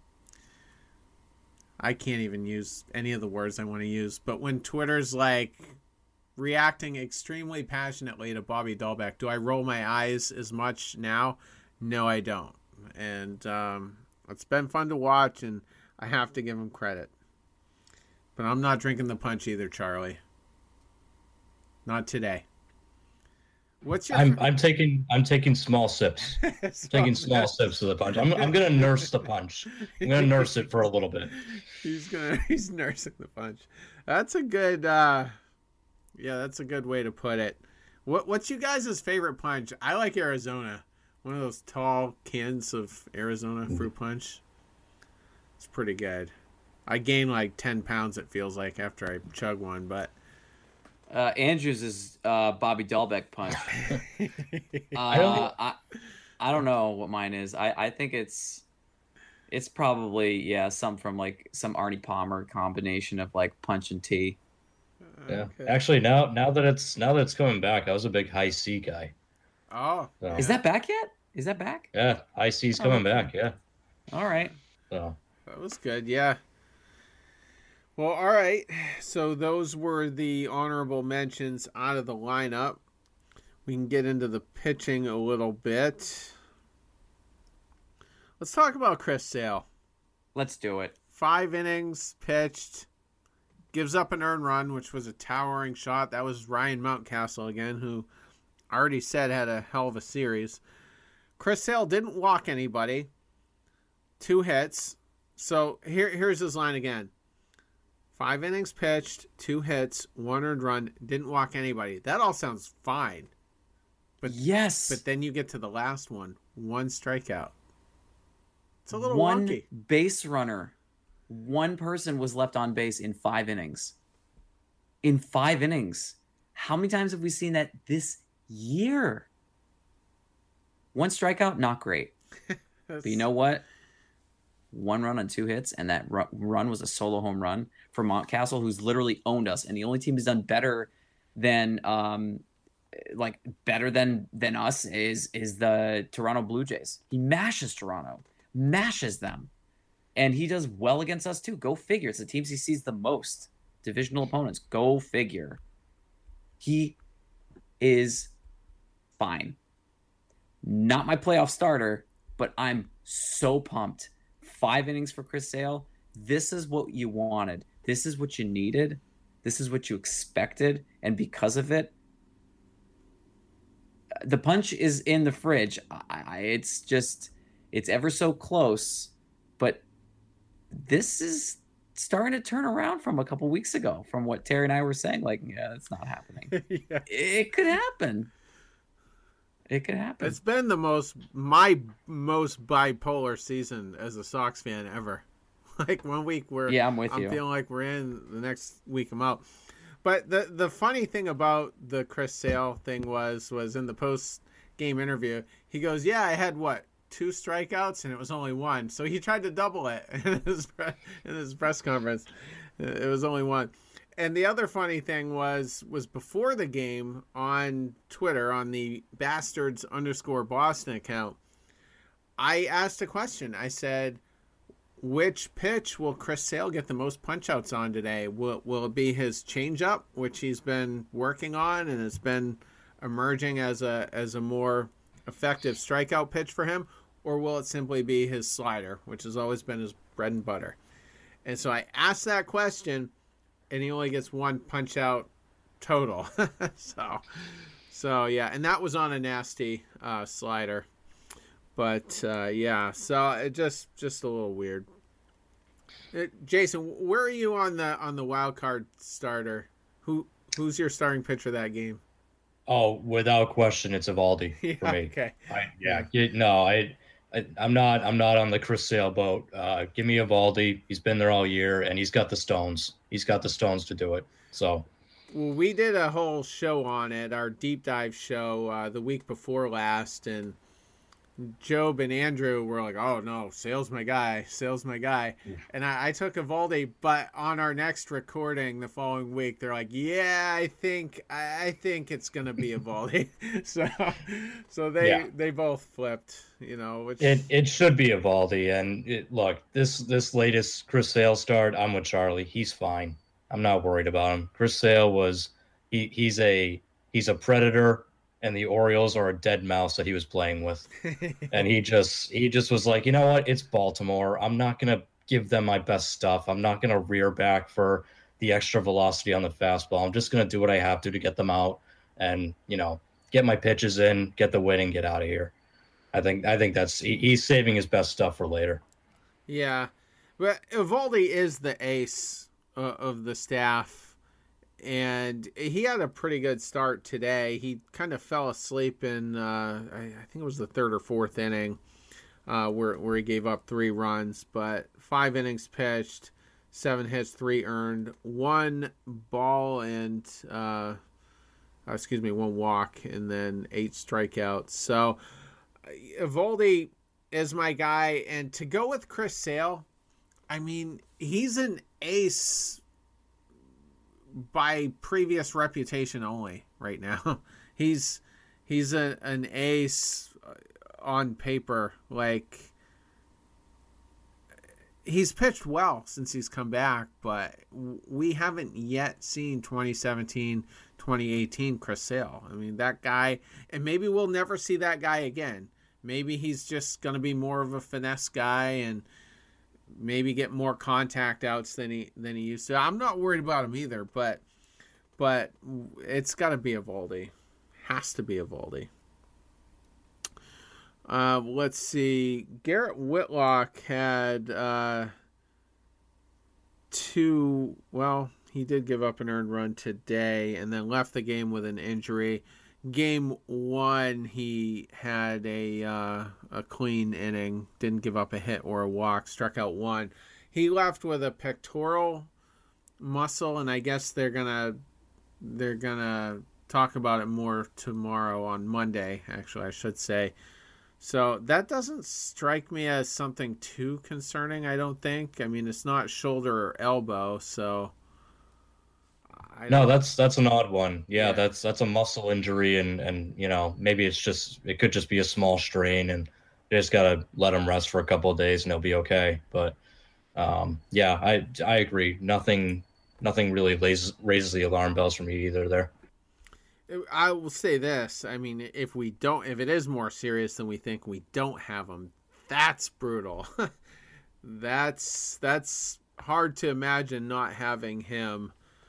I can't even use any of the words I want to use, but when Twitter's like reacting extremely passionately to Bobby Dahlbeck, do I roll my eyes as much now? No, I don't. And um, it's been fun to watch, and I have to give him credit. But I'm not drinking the punch either, Charlie. Not today. What's your? I'm I'm taking I'm taking small sips. taking small sips of the punch. I'm I'm gonna nurse the punch. I'm gonna nurse it for a little bit. He's gonna he's nursing the punch. That's a good uh Yeah, that's a good way to put it. What What's you guys' favorite punch? I like Arizona. One of those tall cans of Arizona fruit punch. It's pretty good. I gain like ten pounds, it feels like, after I chug one, but... Uh, Andrews is uh, Bobby Dahlbeck punch. uh, I don't- I, I don't know what mine is. I, I think it's it's probably, yeah, some from like some Arnie Palmer combination of like punch and tea. Yeah. Okay. Actually, now now that it's now that it's coming back, I was a big high C guy. Oh. So, Is that back yet? Is that back? yeah, high C's Oh, coming okay. back. Yeah. All right. So That was good, yeah. Well, all right. So those were the honorable mentions out of the lineup. We can get into the pitching a little bit. Let's talk about Chris Sale. Let's do it. Five innings pitched. Gives up an earned run, which was a towering shot. That was Ryan Mountcastle again, who I already said had a hell of a series. Chris Sale didn't walk anybody. Two hits. So here, here's his line again. Five innings pitched, two hits, one earned run, didn't walk anybody. That all sounds fine. But Yes. but then you get to the last one. One strikeout. It's a little one wonky. base runner. One person was left on base in five innings. In five innings. How many times have we seen that this year? One strikeout, not great. But you know what? One run on two hits, and that ru- run was a solo home run for Mountcastle, who's literally owned us. And the only team who's done better than, um, like better than than us is is the Toronto Blue Jays. He mashes Toronto, mashes them, and he does well against us too. Go figure. It's the teams he sees the most, divisional opponents. Go figure. He is fine. Not my playoff starter, but I'm so pumped. Five innings for Chris Sale. This is what you wanted. This is what you needed. This is what you expected. And because of it, the punch is in the fridge. I, I, it's just, it's ever so close. But this is starting to turn around from a couple weeks ago, from what Terry and I were saying. Like, yeah, it's not happening. Yeah. It could happen. It could happen. It's been the most my most bipolar season as a Sox fan ever. Like one week we're Yeah, I'm with I'm you. feeling like we're in, the next week I'm out. But the the funny thing about the Chris Sale thing was was in the post game interview, he goes, "Yeah, I had what, two strikeouts and it was only one." So he tried to double it in his pre- in his press conference. It was only one. And the other funny thing was was before the game on Twitter, on the Bastards underscore Boston account, I asked a question. I said, which pitch will Chris Sale get the most punch-outs on today? Will, will it be his changeup, which he's been working on and it's been emerging as a as a more effective strikeout pitch for him? Or will it simply be his slider, which has always been his bread and butter? And so I asked that question, and he only gets one punch out total. so, so yeah, and that was on a nasty uh, slider. But uh, yeah, so it just just a little weird. Uh, Jason, where are you on the on the wild card starter? Who who's your starting pitcher that game? Oh, without question, it's Evaldi Yeah, for me. okay. I, yeah, you- no, I, I, I'm not, I'm not on the Chris Sale boat. Uh, give me Evaldi. He's been there all year, and he's got the stones. He's got the stones to do it. So, Well, we did a whole show on it, our deep dive show uh, the week before last, and Job and Andrew were like, "Oh no, Sale's my guy, Sale's my guy," and I, I took Evaldi. But on our next recording the following week, they're like, "Yeah, I think I, I think it's gonna be Evaldi." so, so they Yeah. they both flipped, you know. Which it, it should be Evaldi. And it, look, this, this latest Chris Sale start, I'm with Charlie. He's fine. I'm not worried about him. Chris Sale was, he, he's a, he's a predator. And the Orioles are a dead mouse that he was playing with. And he just he just was like, you know what? It's Baltimore. I'm not going to give them my best stuff. I'm not going to rear back for the extra velocity on the fastball. I'm just going to do what I have to to get them out and, you know, get my pitches in, get the win, and get out of here. I think I think that's he, he's saving his best stuff for later. Yeah, but Evaldi is the ace uh, of the staff. and he had a pretty good start today. He kind of fell asleep in, uh, I, I think it was the third or fourth inning, uh, where where he gave up three runs. But five innings pitched, seven hits, three earned, one ball and uh, excuse me, one walk, and then eight strikeouts. So Eovaldi is my guy, and to go with Chris Sale, I mean, he's an ace by previous reputation only right now. he's he's a, an ace on paper. Like, he's pitched well since he's come back, but we haven't yet seen twenty seventeen, twenty eighteen Chris Sale. I mean, that guy, and maybe we'll never see that guy again. Maybe he's just going to be more of a finesse guy and maybe get more contact outs than he than he used to. I'm not worried about him either, but but it's got to be Eovaldi. Has to be Eovaldi. Uh, let's see. Garrett Whitlock had uh, two. Well, he did give up an earned run today, and then left the game with an injury. Game one, he had a uh, a clean inning, didn't give up a hit or a walk, struck out one. He left with a pectoral muscle, and I guess they're gonna they're gonna talk about it more tomorrow on Monday. Actually, I should say. So that doesn't strike me as something too concerning. I don't think. I mean, it's not shoulder or elbow, so. I no, that's that's an odd one. Yeah, yeah, that's that's a muscle injury, and and you know, maybe it's just it could just be a small strain, and you just gotta let him rest for a couple of days, and he'll be okay. But um, yeah, I I agree. Nothing nothing really raises raises the alarm bells for me either. There. I will say this. I mean, if we don't, if it is more serious than we think, we don't have him. That's brutal. that's that's hard to imagine not having him.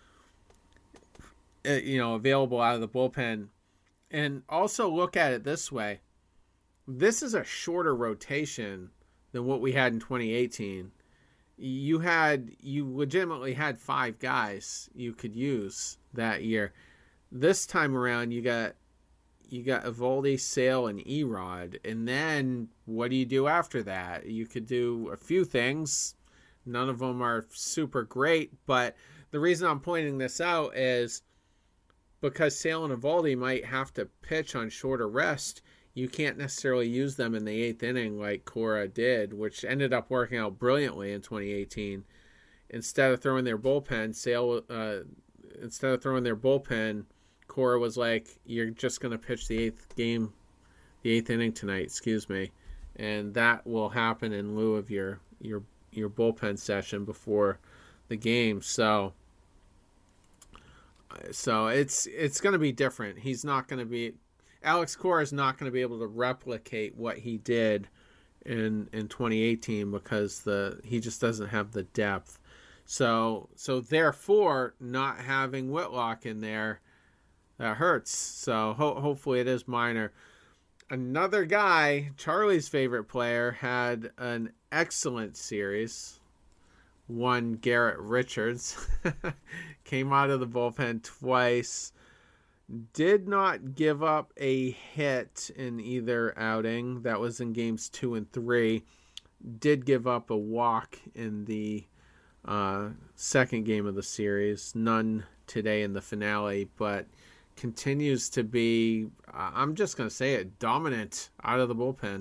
You know, available out of the bullpen. And also look at it this way. This is a shorter rotation than what we had in twenty eighteen. You had, you legitimately had five guys you could use that year. This time around, you got, you got Eovaldi, Sale, and Erod. And then what do you do after that? You could do a few things. None of them are super great, but the reason I'm pointing this out is because Sale and Eovaldi might have to pitch on shorter rest, you can't necessarily use them in the eighth inning like Cora did, which ended up working out brilliantly in twenty eighteen. Instead of throwing their bullpen, Sale, uh, instead of throwing their bullpen, Cora was like, "You're just going to pitch the eighth game, the eighth inning tonight." Excuse me, and that will happen in lieu of your your your bullpen session before the game. So. So it's it's going to be different. He's not going to be Alex Cora is not going to be able to replicate what he did in in twenty eighteen because the he just doesn't have the depth. So so therefore, not having Whitlock in there, that hurts. So ho- hopefully it is minor. Another guy, Charlie's favorite player, had an excellent series. One, Garrett Richards, came out of the bullpen twice, did not give up a hit in either outing. That was in games two and three. Did give up a walk in the uh, second game of the series. None today in the finale, but continues to be, I'm just going to say it, dominant out of the bullpen.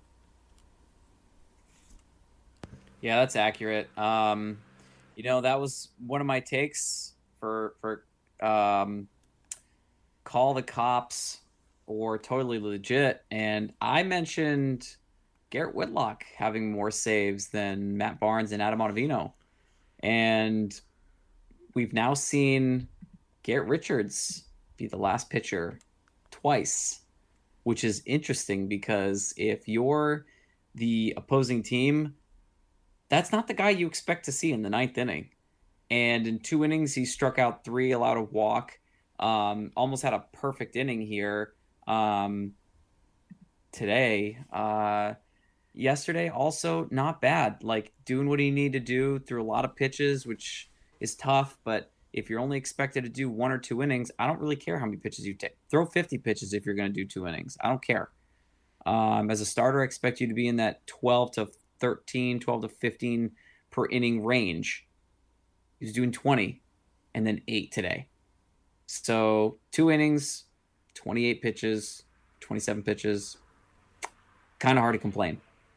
Yeah, that's accurate. Um, you know, that was one of my takes for for um, Call the Cops or Totally Legit, and I mentioned Garrett Whitlock having more saves than Matt Barnes and Adam Ottavino, and we've now seen Garrett Richards be the last pitcher twice, which is interesting because if you're the opposing team, that's not the guy you expect to see in the ninth inning. And in two innings, he struck out three, allowed a walk, um, almost had a perfect inning here um, today. Uh, yesterday, also not bad. Like, doing what he needed to do through a lot of pitches, which is tough, but If you're only expected to do one or two innings, I don't really care how many pitches you take. Throw fifty pitches if you're going to do two innings. I don't care. Um, as a starter, I expect you to be in that twelve to thirteen, twelve to fifteen per inning range. He's doing twenty and then eight today. So two innings, twenty-eight pitches, twenty-seven pitches. Kind of hard to complain.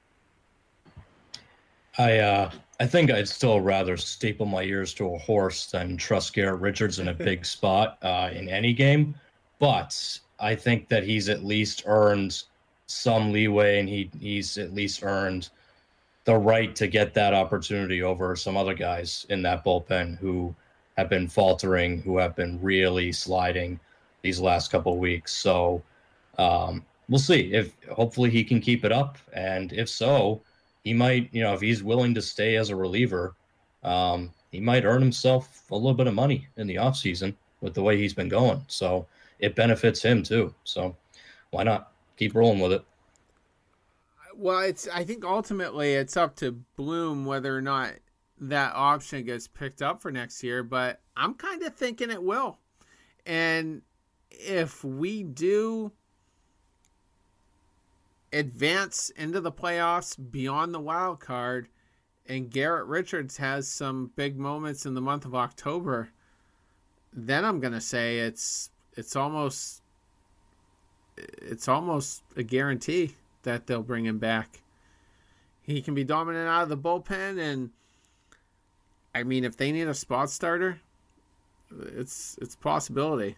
I uh, I think I'd still rather staple my ears to a horse than trust Garrett Richards in a big spot uh, in any game. But I think that he's at least earned some leeway, and he he's at least earned the right to get that opportunity over some other guys in that bullpen who have been faltering, who have been really sliding these last couple of weeks. So um, we'll see if hopefully he can keep it up, and if so, he might, you know, if he's willing to stay as a reliever, um, he might earn himself a little bit of money in the offseason with the way he's been going. So it benefits him too. So why not keep rolling with it? Well, it's. I think ultimately it's up to Bloom whether or not that option gets picked up for next year, but I'm kind of thinking it will. And if we do advance into the playoffs beyond the wild card and Garrett Richards has some big moments in the month of October, then I'm going to say it's it's almost it's almost a guarantee that they'll bring him back. He can be dominant out of the bullpen, and I mean, if they need a spot starter, it's it's a possibility.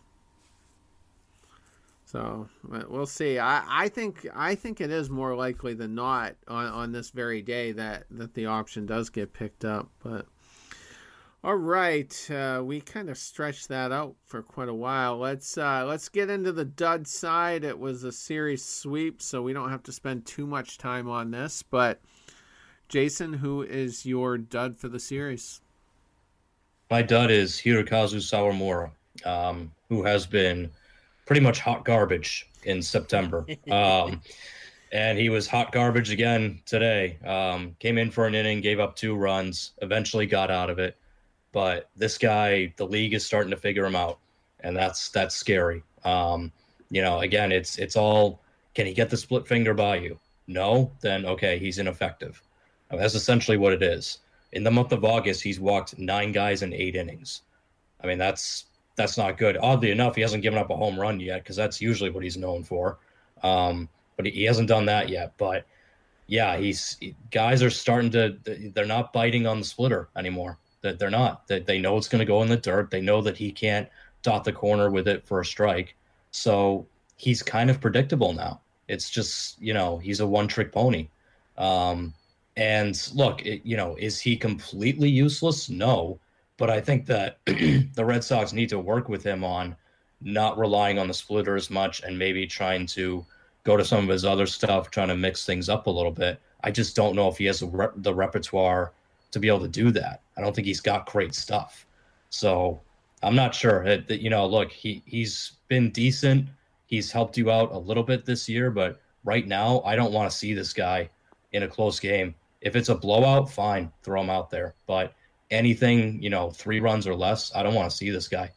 So we'll see. I, I think I think it is more likely than not on, on this very day that, that the option does get picked up. But all right, uh, we kind of stretched that out for quite a while. Let's uh, let's get into the dud side. It was a series sweep, so we don't have to spend too much time on this. But Jason, who is your dud for the series? My dud is Hirokazu Sawamura, um, who has been pretty much hot garbage in September. Um, and he was hot garbage again today. Um, came in for an inning, gave up two runs, eventually got out of it. But this guy, the league is starting to figure him out, and that's that's scary. Um, you know, again, it's it's all, can he get the split finger by you? No? Then, okay, he's ineffective. That's essentially what it is. In the month of August, he's walked nine guys in eight innings. I mean, that's that's not good. Oddly enough, he hasn't given up a home run yet, because that's usually what he's known for. Um, but he hasn't done that yet. But yeah, he's guys are starting to, they're not biting on the splitter anymore. That they're not. That they know it's going to go in the dirt. They know that he can't dot the corner with it for a strike. So he's kind of predictable now. It's just, you know, he's a one-trick pony. Um, and look, it, you know, is he completely useless? No. But I think that the Red Sox need to work with him on not relying on the splitter as much and maybe trying to go to some of his other stuff, trying to mix things up a little bit. I just don't know if he has the, rep- the repertoire to be able to do that. I don't think he's got great stuff. So I'm not sure. It, you know, look, he, he's been decent. He's helped you out a little bit this year, but right now I don't want to see this guy in a close game. If it's a blowout, fine, throw him out there. But anything, you know, three runs or less, I don't want to see this guy.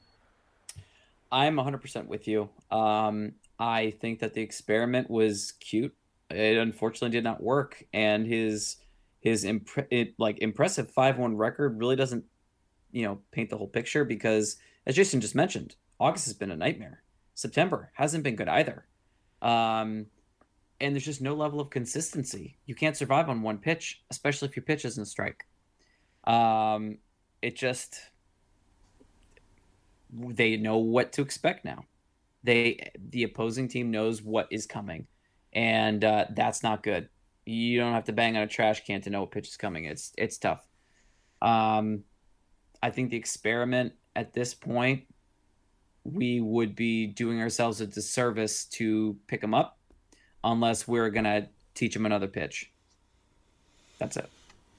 I'm one hundred percent with you. Um, I think that the experiment was cute. It unfortunately did not work, and his his impre- it, like impressive five one record really doesn't, you know, paint the whole picture, because as Jason just mentioned, August has been a nightmare. September hasn't been good either. Um, and there's just no level of consistency. You can't survive on one pitch, especially if your pitch isn't a strike. Um, it just, they know what to expect now. They, the opposing team knows what is coming, and uh, that's not good. You don't have to bang on a trash can to know what pitch is coming. It's it's tough. Um, I think the experiment at this point, we would be doing ourselves a disservice to pick him up unless we're going to teach him another pitch. That's it.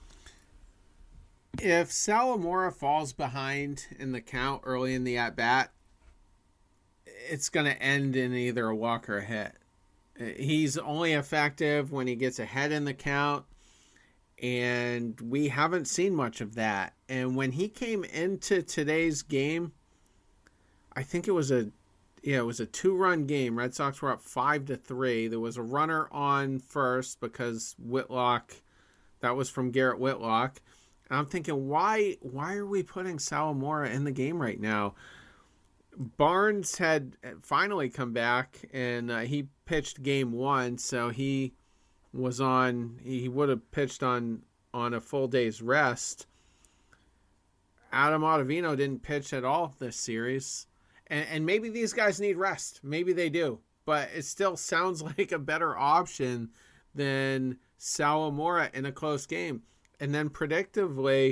If Sawamura falls behind in the count early in the at-bat, it's going to end in either a walk or a hit. He's only effective when he gets ahead in the count, And we haven't seen much of that. And when he came into today's game, I think it was a yeah, it was a two-run game. Red Sox were up five to three. There was a runner on first because Whitlock, that was from Garrett Whitlock. And I'm thinking, why why are we putting Sawamura in the game right now? Barnes had finally come back, and uh, he pitched game one, so he was on, he would have pitched on, on a full day's rest. Adam Ottavino didn't pitch at all this series. And, and maybe these guys need rest. Maybe they do. But it still sounds like a better option than Sawamura in a close game. And then predictably,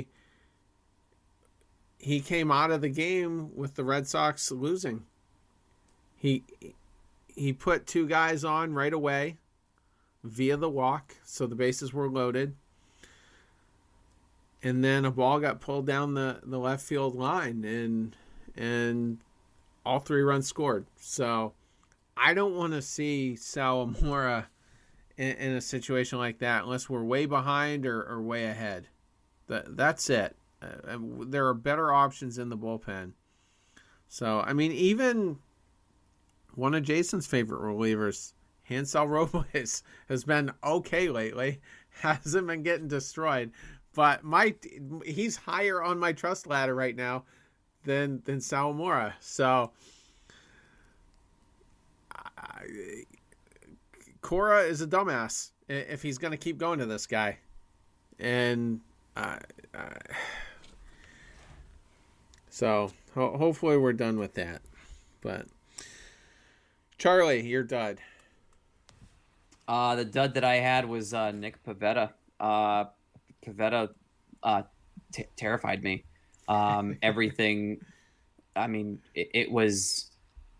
he came out of the game with the Red Sox losing. He he put two guys on right away via the walk, so the bases were loaded. And then a ball got pulled down the, the left field line, and and all three runs scored. So I don't want to see Sawamura in, in a situation like that unless we're way behind or, or way ahead. That that's it. Uh, there are better options in the bullpen. So, I mean, even one of Jason's favorite relievers, Hansel Robles, has been okay lately. Hasn't been getting destroyed. But my he's higher on my trust ladder right now than than Sawamura. So, I, Cora is a dumbass if he's going to keep going to this guy. And uh, uh, so ho- hopefully we're done with that. But Charlie, your dud. Uh, the dud that I had was uh, Nick Pivetta. Uh, Pivetta uh, t- terrified me. Um, everything, I mean, it, it was,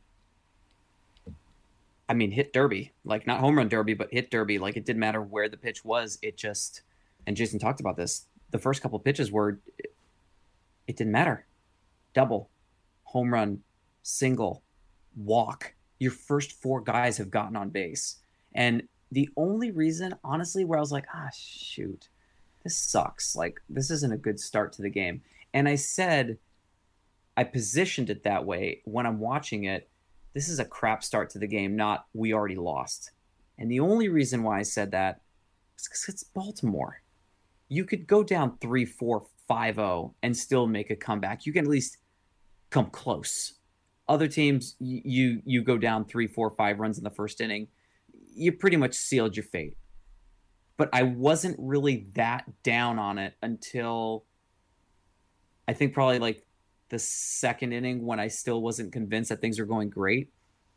I mean, hit derby. Like, not home run derby, but hit derby. Like, it didn't matter where the pitch was. It just, and Jason talked about this, the first couple pitches were, it, it didn't matter. Double, home run, single, walk. Your first four guys have gotten on base. And the only reason, honestly, where I was like, ah, shoot, this sucks. Like, this isn't a good start to the game. And I said, I positioned it that way when I'm watching it. This is a crap start to the game, not we already lost. And the only reason why I said that is because it's Baltimore. You could go down three, four, five oh and still make a comeback. You can at least come close. Other teams, you you go down three, four, five runs in the first inning, you pretty much sealed your fate. But I wasn't really that down on it until I think probably like the second inning when I still wasn't convinced that things were going great.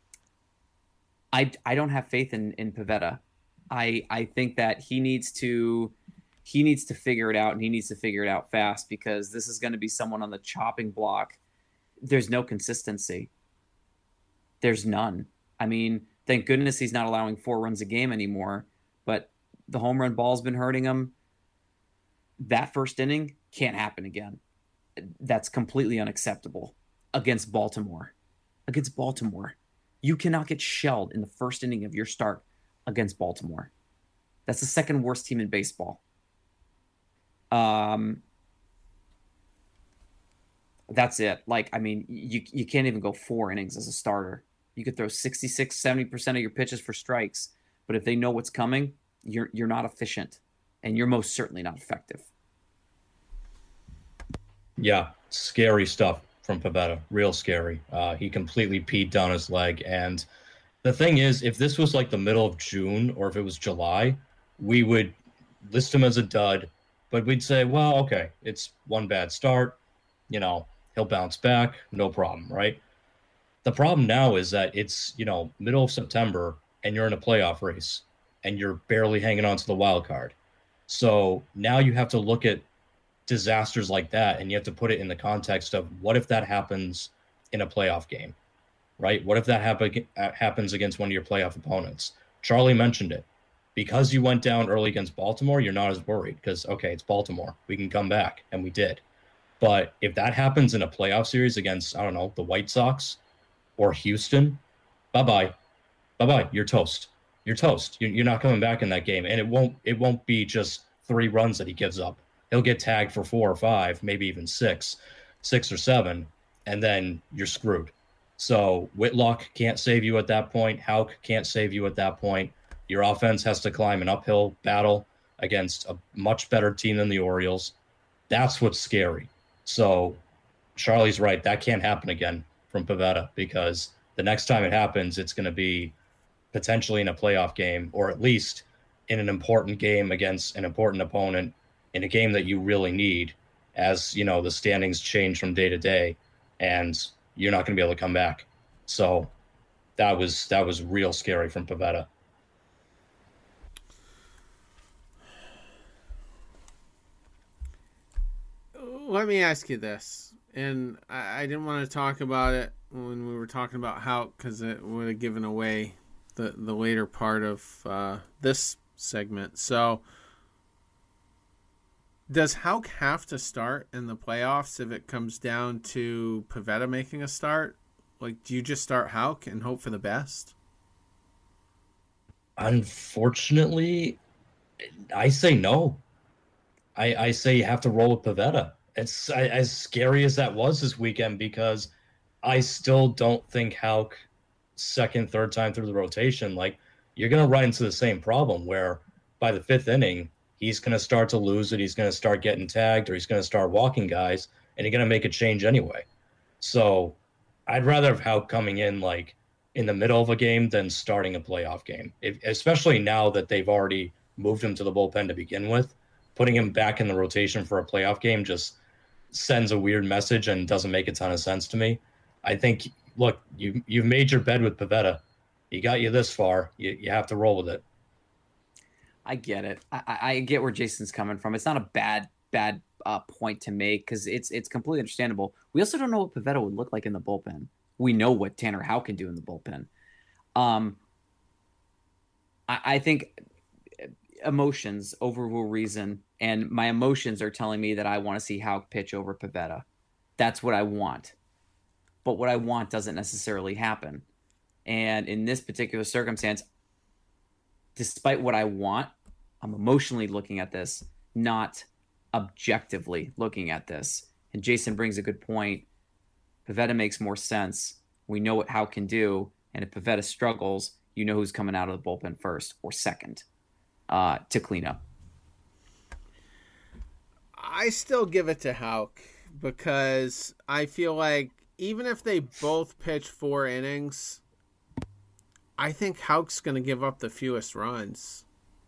I, I don't have faith in, in Pivetta. I I think that he needs to he needs to figure it out, and he needs to figure it out fast, because this is going to be someone on the chopping block. There's no consistency. There's none. I mean, thank goodness he's not allowing four runs a game anymore, but the home run ball's been hurting him. That first inning can't happen again. That's completely unacceptable against Baltimore. Against Baltimore. You cannot get shelled in the first inning of your start against Baltimore. That's the second worst team in baseball. Um, that's it. Like, I mean, you you can't even go four innings as a starter. You could throw sixty-six, seventy percent of your pitches for strikes, but if they know what's coming, you're you're not efficient, and you're most certainly not effective. Yeah, scary stuff from Pivetta. Real scary. Uh, he completely peed down his leg. And the thing is, if this was like the middle of June or if it was July, we would list him as a dud, but we'd say, well, okay, it's one bad start. You know, he'll bounce back. No problem, right? The problem now is that it's, you know, middle of September and you're in a playoff race and you're barely hanging on to the wild card. So now you have to look at disasters like that, and you have to put it in the context of what if that happens in a playoff game, right? What if that happen, happens against one of your playoff opponents? Charlie mentioned it. Because you went down early against Baltimore, you're not as worried because, okay, it's Baltimore. We can come back, and we did. But if that happens in a playoff series against, I don't know, the White Sox or Houston, bye-bye. Bye-bye. You're toast. You're toast. You're not coming back in that game, and it won't it won't be just three runs that he gives up. He'll get tagged for four or five, maybe even six, six or seven, and then you're screwed. So Whitlock can't save you at that point. Houck can't save you at that point. Your offense has to climb an uphill battle against a much better team than the Orioles. That's what's scary. So Charlie's right. That can't happen again from Pivetta, because the next time it happens, it's going to be potentially in a playoff game, or at least in an important game against an important opponent, in a game that you really need, as you know, the standings change from day to day, and you're not going to be able to come back. So that was that was real scary from Pivetta. Let me ask you this, and I, I didn't want to talk about it when we were talking about Houck, because it would have given away the, the later part of uh, this segment. So does Houck have to start in the playoffs if it comes down to Pivetta making a start? Like, do you just start Houck and hope for the best? Unfortunately, I say no. I, I say you have to roll with Pivetta. It's I, as scary as that was this weekend, because I still don't think Houck, second, third time through the rotation, like, you're going to run into the same problem where by the fifth inning, he's going to start to lose it. He's going to start getting tagged, or he's going to start walking guys, and you're going to make a change anyway. So I'd rather have Houck coming in like in the middle of a game than starting a playoff game, if, especially now that they've already moved him to the bullpen to begin with. Putting him back in the rotation for a playoff game just sends a weird message and doesn't make a ton of sense to me. I think, look, you, you've made your bed with Pivetta. He got you this far. You, you have to roll with it. I get it. I, I get where Jason's coming from. It's not a bad, bad uh, point to make, because it's it's completely understandable. We also don't know what Pivetta would look like in the bullpen. We know what Tanner Houck can do in the bullpen. Um, I, I think emotions overrule reason, and my emotions are telling me that I want to see Houck pitch over Pivetta. That's what I want. But what I want doesn't necessarily happen. And in this particular circumstance, despite what I want, I'm emotionally looking at this, not objectively looking at this. And Jason brings a good point. Pivetta makes more sense. We know what Houck can do, and if Pivetta struggles, you know who's coming out of the bullpen first or second uh, to clean up. I still give it to Houck, because I feel like even if they both pitch four innings, I think Houck's going to give up the fewest runs.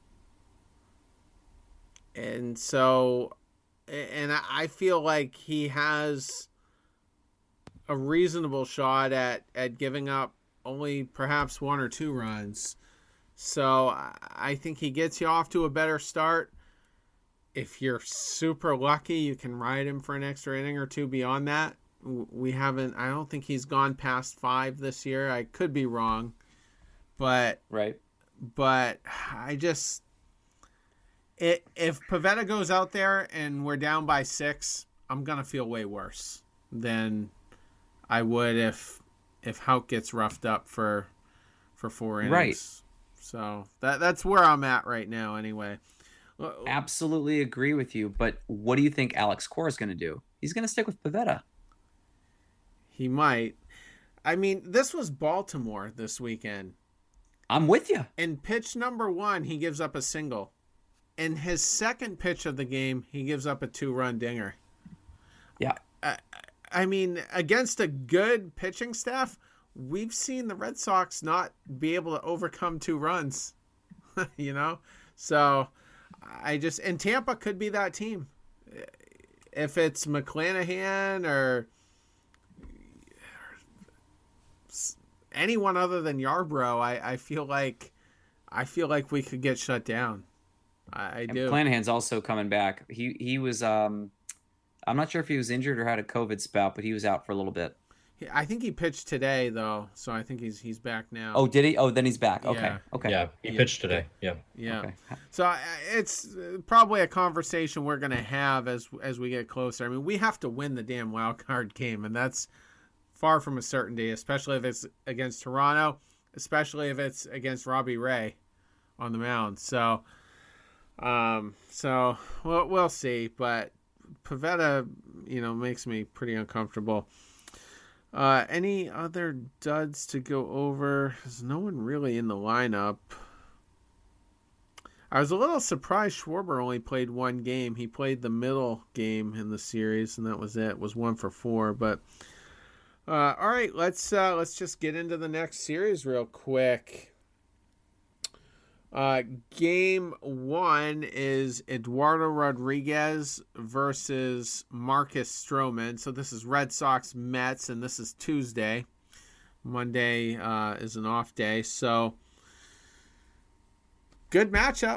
And so, and I feel like he has a reasonable shot at, at giving up only perhaps one or two runs. So I think he gets you off to a better start. If you're super lucky, you can ride him for an extra inning or two beyond that. We haven't, I don't think he's gone past five this year. I could be wrong. But right, but I just it if Pivetta goes out there and we're down by six, I'm gonna feel way worse than I would if if Houck gets roughed up for for four innings. Right. So that that's where I'm at right now. Anyway, absolutely agree with you. But what do you think Alex Cora is gonna do? He's gonna stick with Pivetta. He might. I mean, this was Baltimore this weekend. I'm with you. In pitch number one, he gives up a single. In his second pitch of the game, he gives up a two-run dinger. Yeah. I, I mean, against a good pitching staff, we've seen the Red Sox not be able to overcome two runs, you know? So I just, and Tampa could be that team. If it's McClanahan or anyone other than Yarbrough, I, I feel like I feel like we could get shut down. I, I do. McClanahan's also coming back. He he was um, I'm not sure if he was injured or had a COVID spout, but he was out for a little bit. I think he pitched today though, so I think he's he's back now. Oh, did he? Oh, then he's back. Okay, Yeah. okay. Yeah, he Yeah. pitched today. Yeah. Yeah. Okay. So uh, it's uh, probably a conversation we're going to have as as we get closer. I mean, we have to win the damn wild card game, and that's far from a certainty, especially if it's against Toronto, especially if it's against Robbie Ray on the mound. So, uh, Um, so we'll, we'll see. But Pivetta, you know, makes me pretty uncomfortable. Uh, any other duds to go over? There's no one really in the lineup. I was a little surprised Schwarber only played one game. He played the middle game in the series, and that was it. It was one for four. But uh, all right, let's uh, let's just get into the next series real quick. Uh, game one is Eduardo Rodriguez versus Marcus Stroman. So this is Red Sox Mets, and this is Tuesday. Monday uh, is an off day, so good matchup.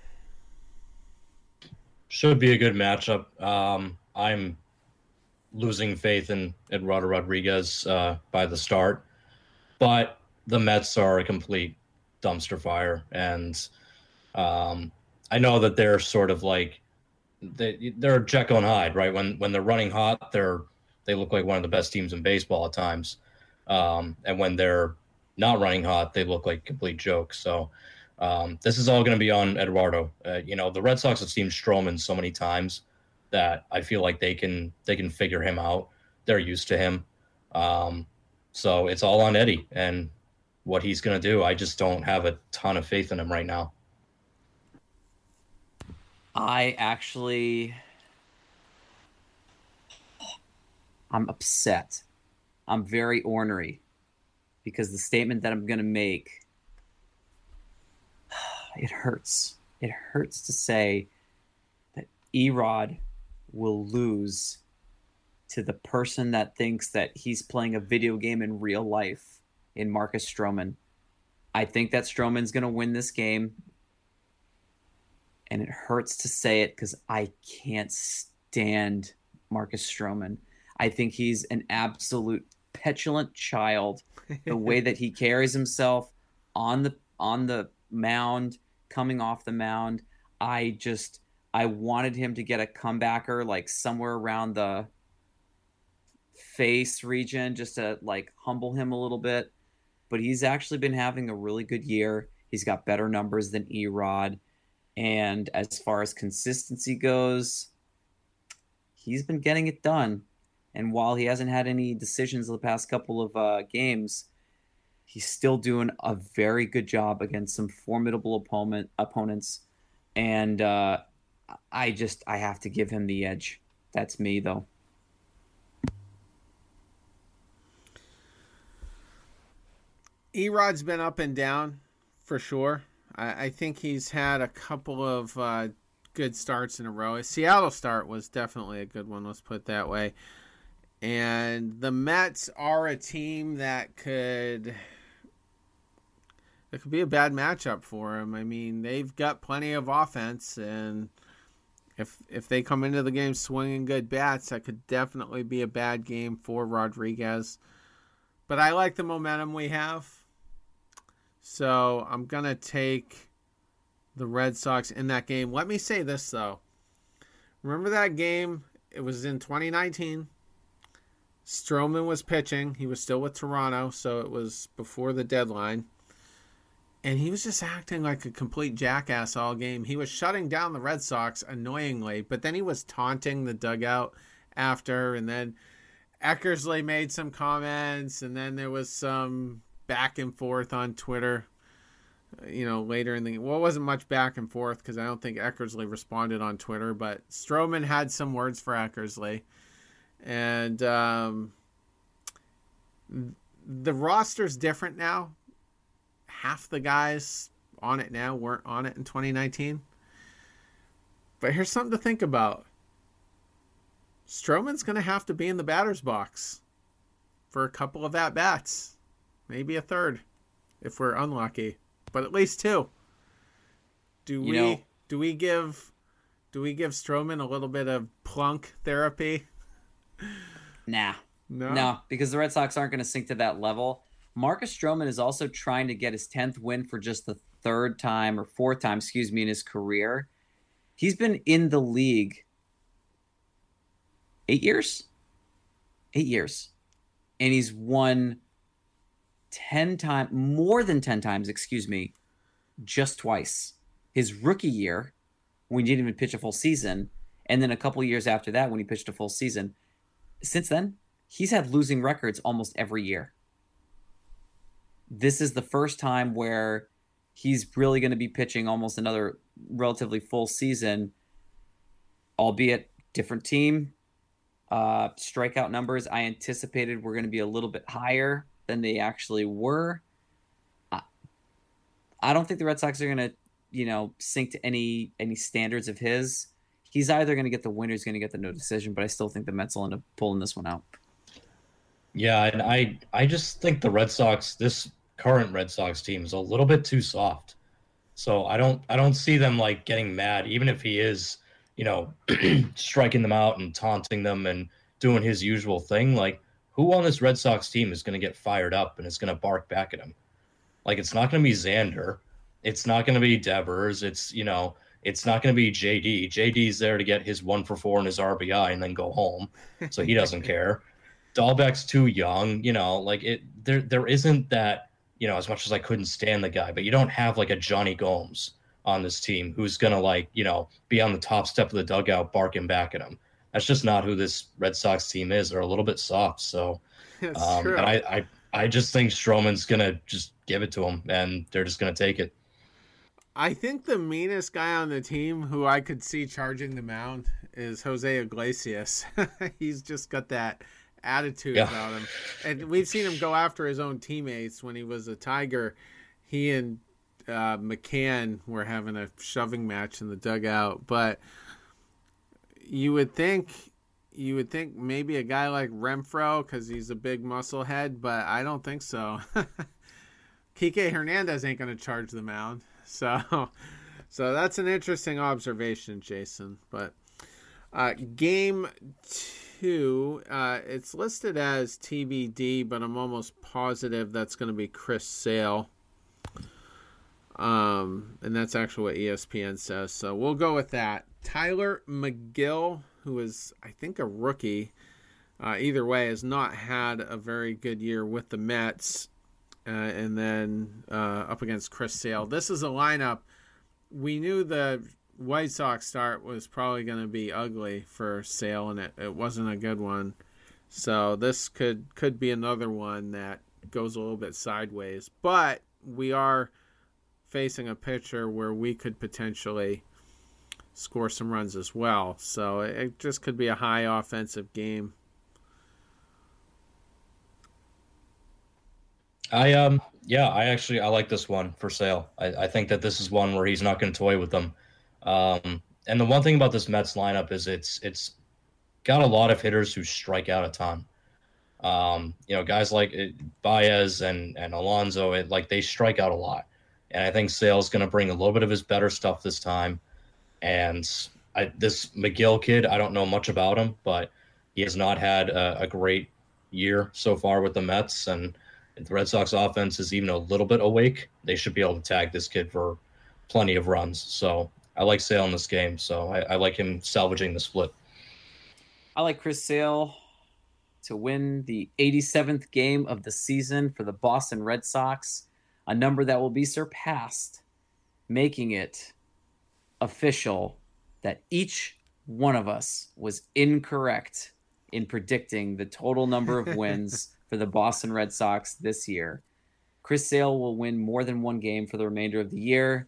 Should be a good matchup. Um, I'm losing faith in Eduardo Rodriguez uh, by the start, but the Mets are a complete dumpster fire, and um, I know that they're sort of like they they're Jekyll and Hyde, right? When when they're running hot, they're they look like one of the best teams in baseball at times, um, and when they're not running hot, they look like complete jokes. So. Um, this is all going to be on Eduardo. Uh, you know, the Red Sox have seen Stroman so many times that I feel like they can they can figure him out. They're used to him. Um, so it's all on Eddie and what he's going to do. I just don't have a ton of faith in him right now. I actually... I'm upset. I'm very ornery because the statement that I'm going to make... It hurts. It hurts to say that Erod will lose to the person that thinks that he's playing a video game in real life in Marcus Stroman. I think that Stroman's going to win this game. And it hurts to say it because I can't stand Marcus Stroman. I think he's an absolute petulant child. The way that he carries himself on the on the mound, coming off the mound, I just I wanted him to get a comebacker like somewhere around the face region just to like humble him a little bit. But he's actually been having a really good year. He's got better numbers than Erod, and as far as consistency goes, he's been getting it done. And while he hasn't had any decisions the past couple of uh, games, he's still doing a very good job against some formidable opponent opponents, and uh, I just I have to give him the edge. That's me, though. Erod's been up and down for sure. I, I think he's had a couple of uh, good starts in a row. His Seattle start was definitely a good one. Let's put it that way. And the Mets are a team that could. It could be a bad matchup for him. I mean, they've got plenty of offense, and if if they come into the game swinging good bats, that could definitely be a bad game for Rodriguez. But I like the momentum we have, so I'm going to take the Red Sox in that game. Let me say this, though. Remember that game? It was in twenty nineteen. Stroman was pitching. He was still with Toronto, so it was before the deadline. And he was just acting like a complete jackass all game. He was shutting down the Red Sox annoyingly, but then he was taunting the dugout after, and then Eckersley made some comments, and then there was some back and forth on Twitter, you know, later in the game. Well, it wasn't much back and forth because I don't think Eckersley responded on Twitter, but Stroman had some words for Eckersley. And um, the roster's different now. Half the guys on it now weren't on it in twenty nineteen. But here's something to think about. Stroman's going to have to be in the batter's box for a couple of at-bats. Maybe a third if we're unlucky. But at least two. Do you we know, do we give do we give Stroman a little bit of plunk therapy? Nah. No. No, because the Red Sox aren't going to sink to that level. Marcus Stroman is also trying to get his tenth win for just the third time or fourth time, excuse me, in his career. He's been in the league eight years? Eight years. And he's won ten times, more than ten times, excuse me, just twice. His rookie year, when he didn't even pitch a full season. And then a couple years after that, when he pitched a full season. Since then, he's had losing records almost every year. This is the first time where he's really going to be pitching almost another relatively full season, albeit different team. Uh, strikeout numbers I anticipated were going to be a little bit higher than they actually were. I, I don't think the Red Sox are going to, you know, sink to any any standards of his. He's either going to get the win or he's going to get the no decision, but I still think the Mets will end up pulling this one out. Yeah, and I I just think the Red Sox, this current Red Sox team is a little bit too soft. So I don't I don't see them like getting mad, even if he is, you know, striking them out and taunting them and doing his usual thing. Like, who on this Red Sox team is going to get fired up and is going to bark back at him? Like, it's not going to be Xander. It's not going to be Devers. It's, you know, it's not going to be J D. J D's there to get his one for four and his R B I and then go home. So he doesn't care. Dahlbeck's too young, you know, like it, there, there isn't that, you know, as much as I couldn't stand the guy, but you don't have like a Johnny Gomes on this team who's going to like, you know, be on the top step of the dugout barking back at him. That's just not who this Red Sox team is. They're a little bit soft. So, um, and I, I, I just think Stroman's going to just give it to him and they're just going to take it. I think the meanest guy on the team who I could see charging the mound is Jose Iglesias. He's just got that attitude yeah. about him. And we've seen him go after his own teammates when he was a Tiger. He and uh, McCann were having a shoving match in the dugout. But you would think you would think maybe a guy like Renfroe, because he's a big muscle head, but I don't think so. Kike Hernandez ain't going to charge the mound. So, so that's an interesting observation, Jason. But uh, game two, uh, it's listed as T B D, but I'm almost positive that's going to be Chris Sale. Um, and that's actually what E S P N says. So we'll go with that. Tyler McGill, who is, I think, a rookie, uh, either way, has not had a very good year with the Mets. Uh, and then uh, up against Chris Sale. This is a lineup. We knew the White Sox start was probably going to be ugly for Sale, and it, it wasn't a good one. So this could, could be another one that goes a little bit sideways. But we are facing a pitcher where we could potentially score some runs as well. So it just could be a high offensive game. I um yeah, I actually I like this one for Sale. I, I think that this is one where he's not going to toy with them. Um, and the one thing about this Mets lineup is it's it's got a lot of hitters who strike out a ton. Um, you know, guys like Baez and and Alonso, it, like they strike out a lot. And I think Sale's going to bring a little bit of his better stuff this time. And I, this McGill kid, I don't know much about him, but he has not had a, a great year so far with the Mets. And if the Red Sox offense is even a little bit awake, they should be able to tag this kid for plenty of runs. So I like Sale in this game. So I, I like him salvaging the split. I like Chris Sale to win the eighty-seventh game of the season for the Boston Red Sox, a number that will be surpassed, making it official that each one of us was incorrect in predicting the total number of wins for the Boston Red Sox this year. Chris Sale will win more than one game for the remainder of the year.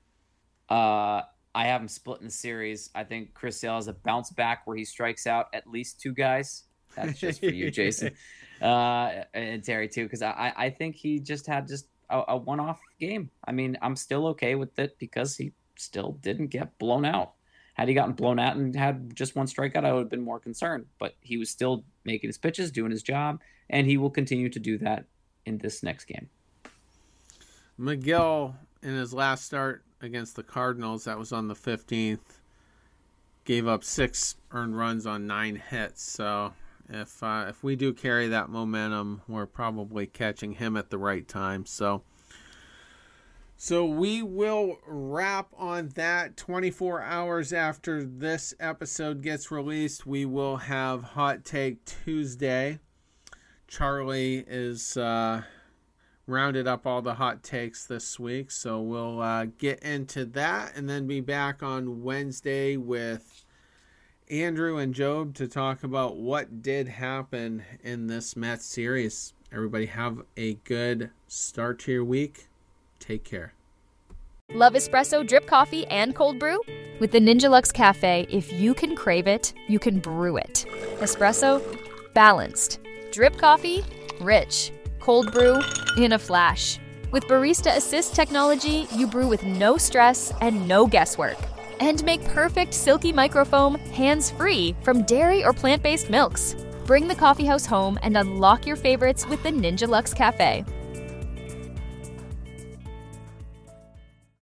Uh, I have him split in the series. I think Chris Sale has a bounce back where he strikes out at least two guys. That's just for you, Jason. Uh, and Terry, too, because I, I think he just had just a, a one-off game. I mean, I'm still okay with it because he still didn't get blown out. Had he gotten blown out and had just one strikeout, I would have been more concerned. But he was still making his pitches, doing his job, and he will continue to do that in this next game. McGill, in his last start against the Cardinals, that was on the fifteenth, gave up six earned runs on nine hits. So if uh, if we do carry that momentum, we're probably catching him at the right time. So So we will wrap on that. twenty-four hours after this episode gets released, we will have Hot Take Tuesday. Charlie is uh, rounded up all the hot takes this week. So we'll uh, get into that and then be back on Wednesday with Andrew and Job to talk about what did happen in this Mets series. Everybody have a good start to your week. Take care. Love espresso, drip coffee, and cold brew? With the Ninja Luxe Cafe, if you can crave it, you can brew it. Espresso, balanced. Drip coffee, rich. Cold brew, in a flash. With Barista Assist technology, you brew with no stress and no guesswork. And make perfect silky microfoam hands-free from dairy or plant-based milks. Bring the coffeehouse home and unlock your favorites with the Ninja Luxe Cafe.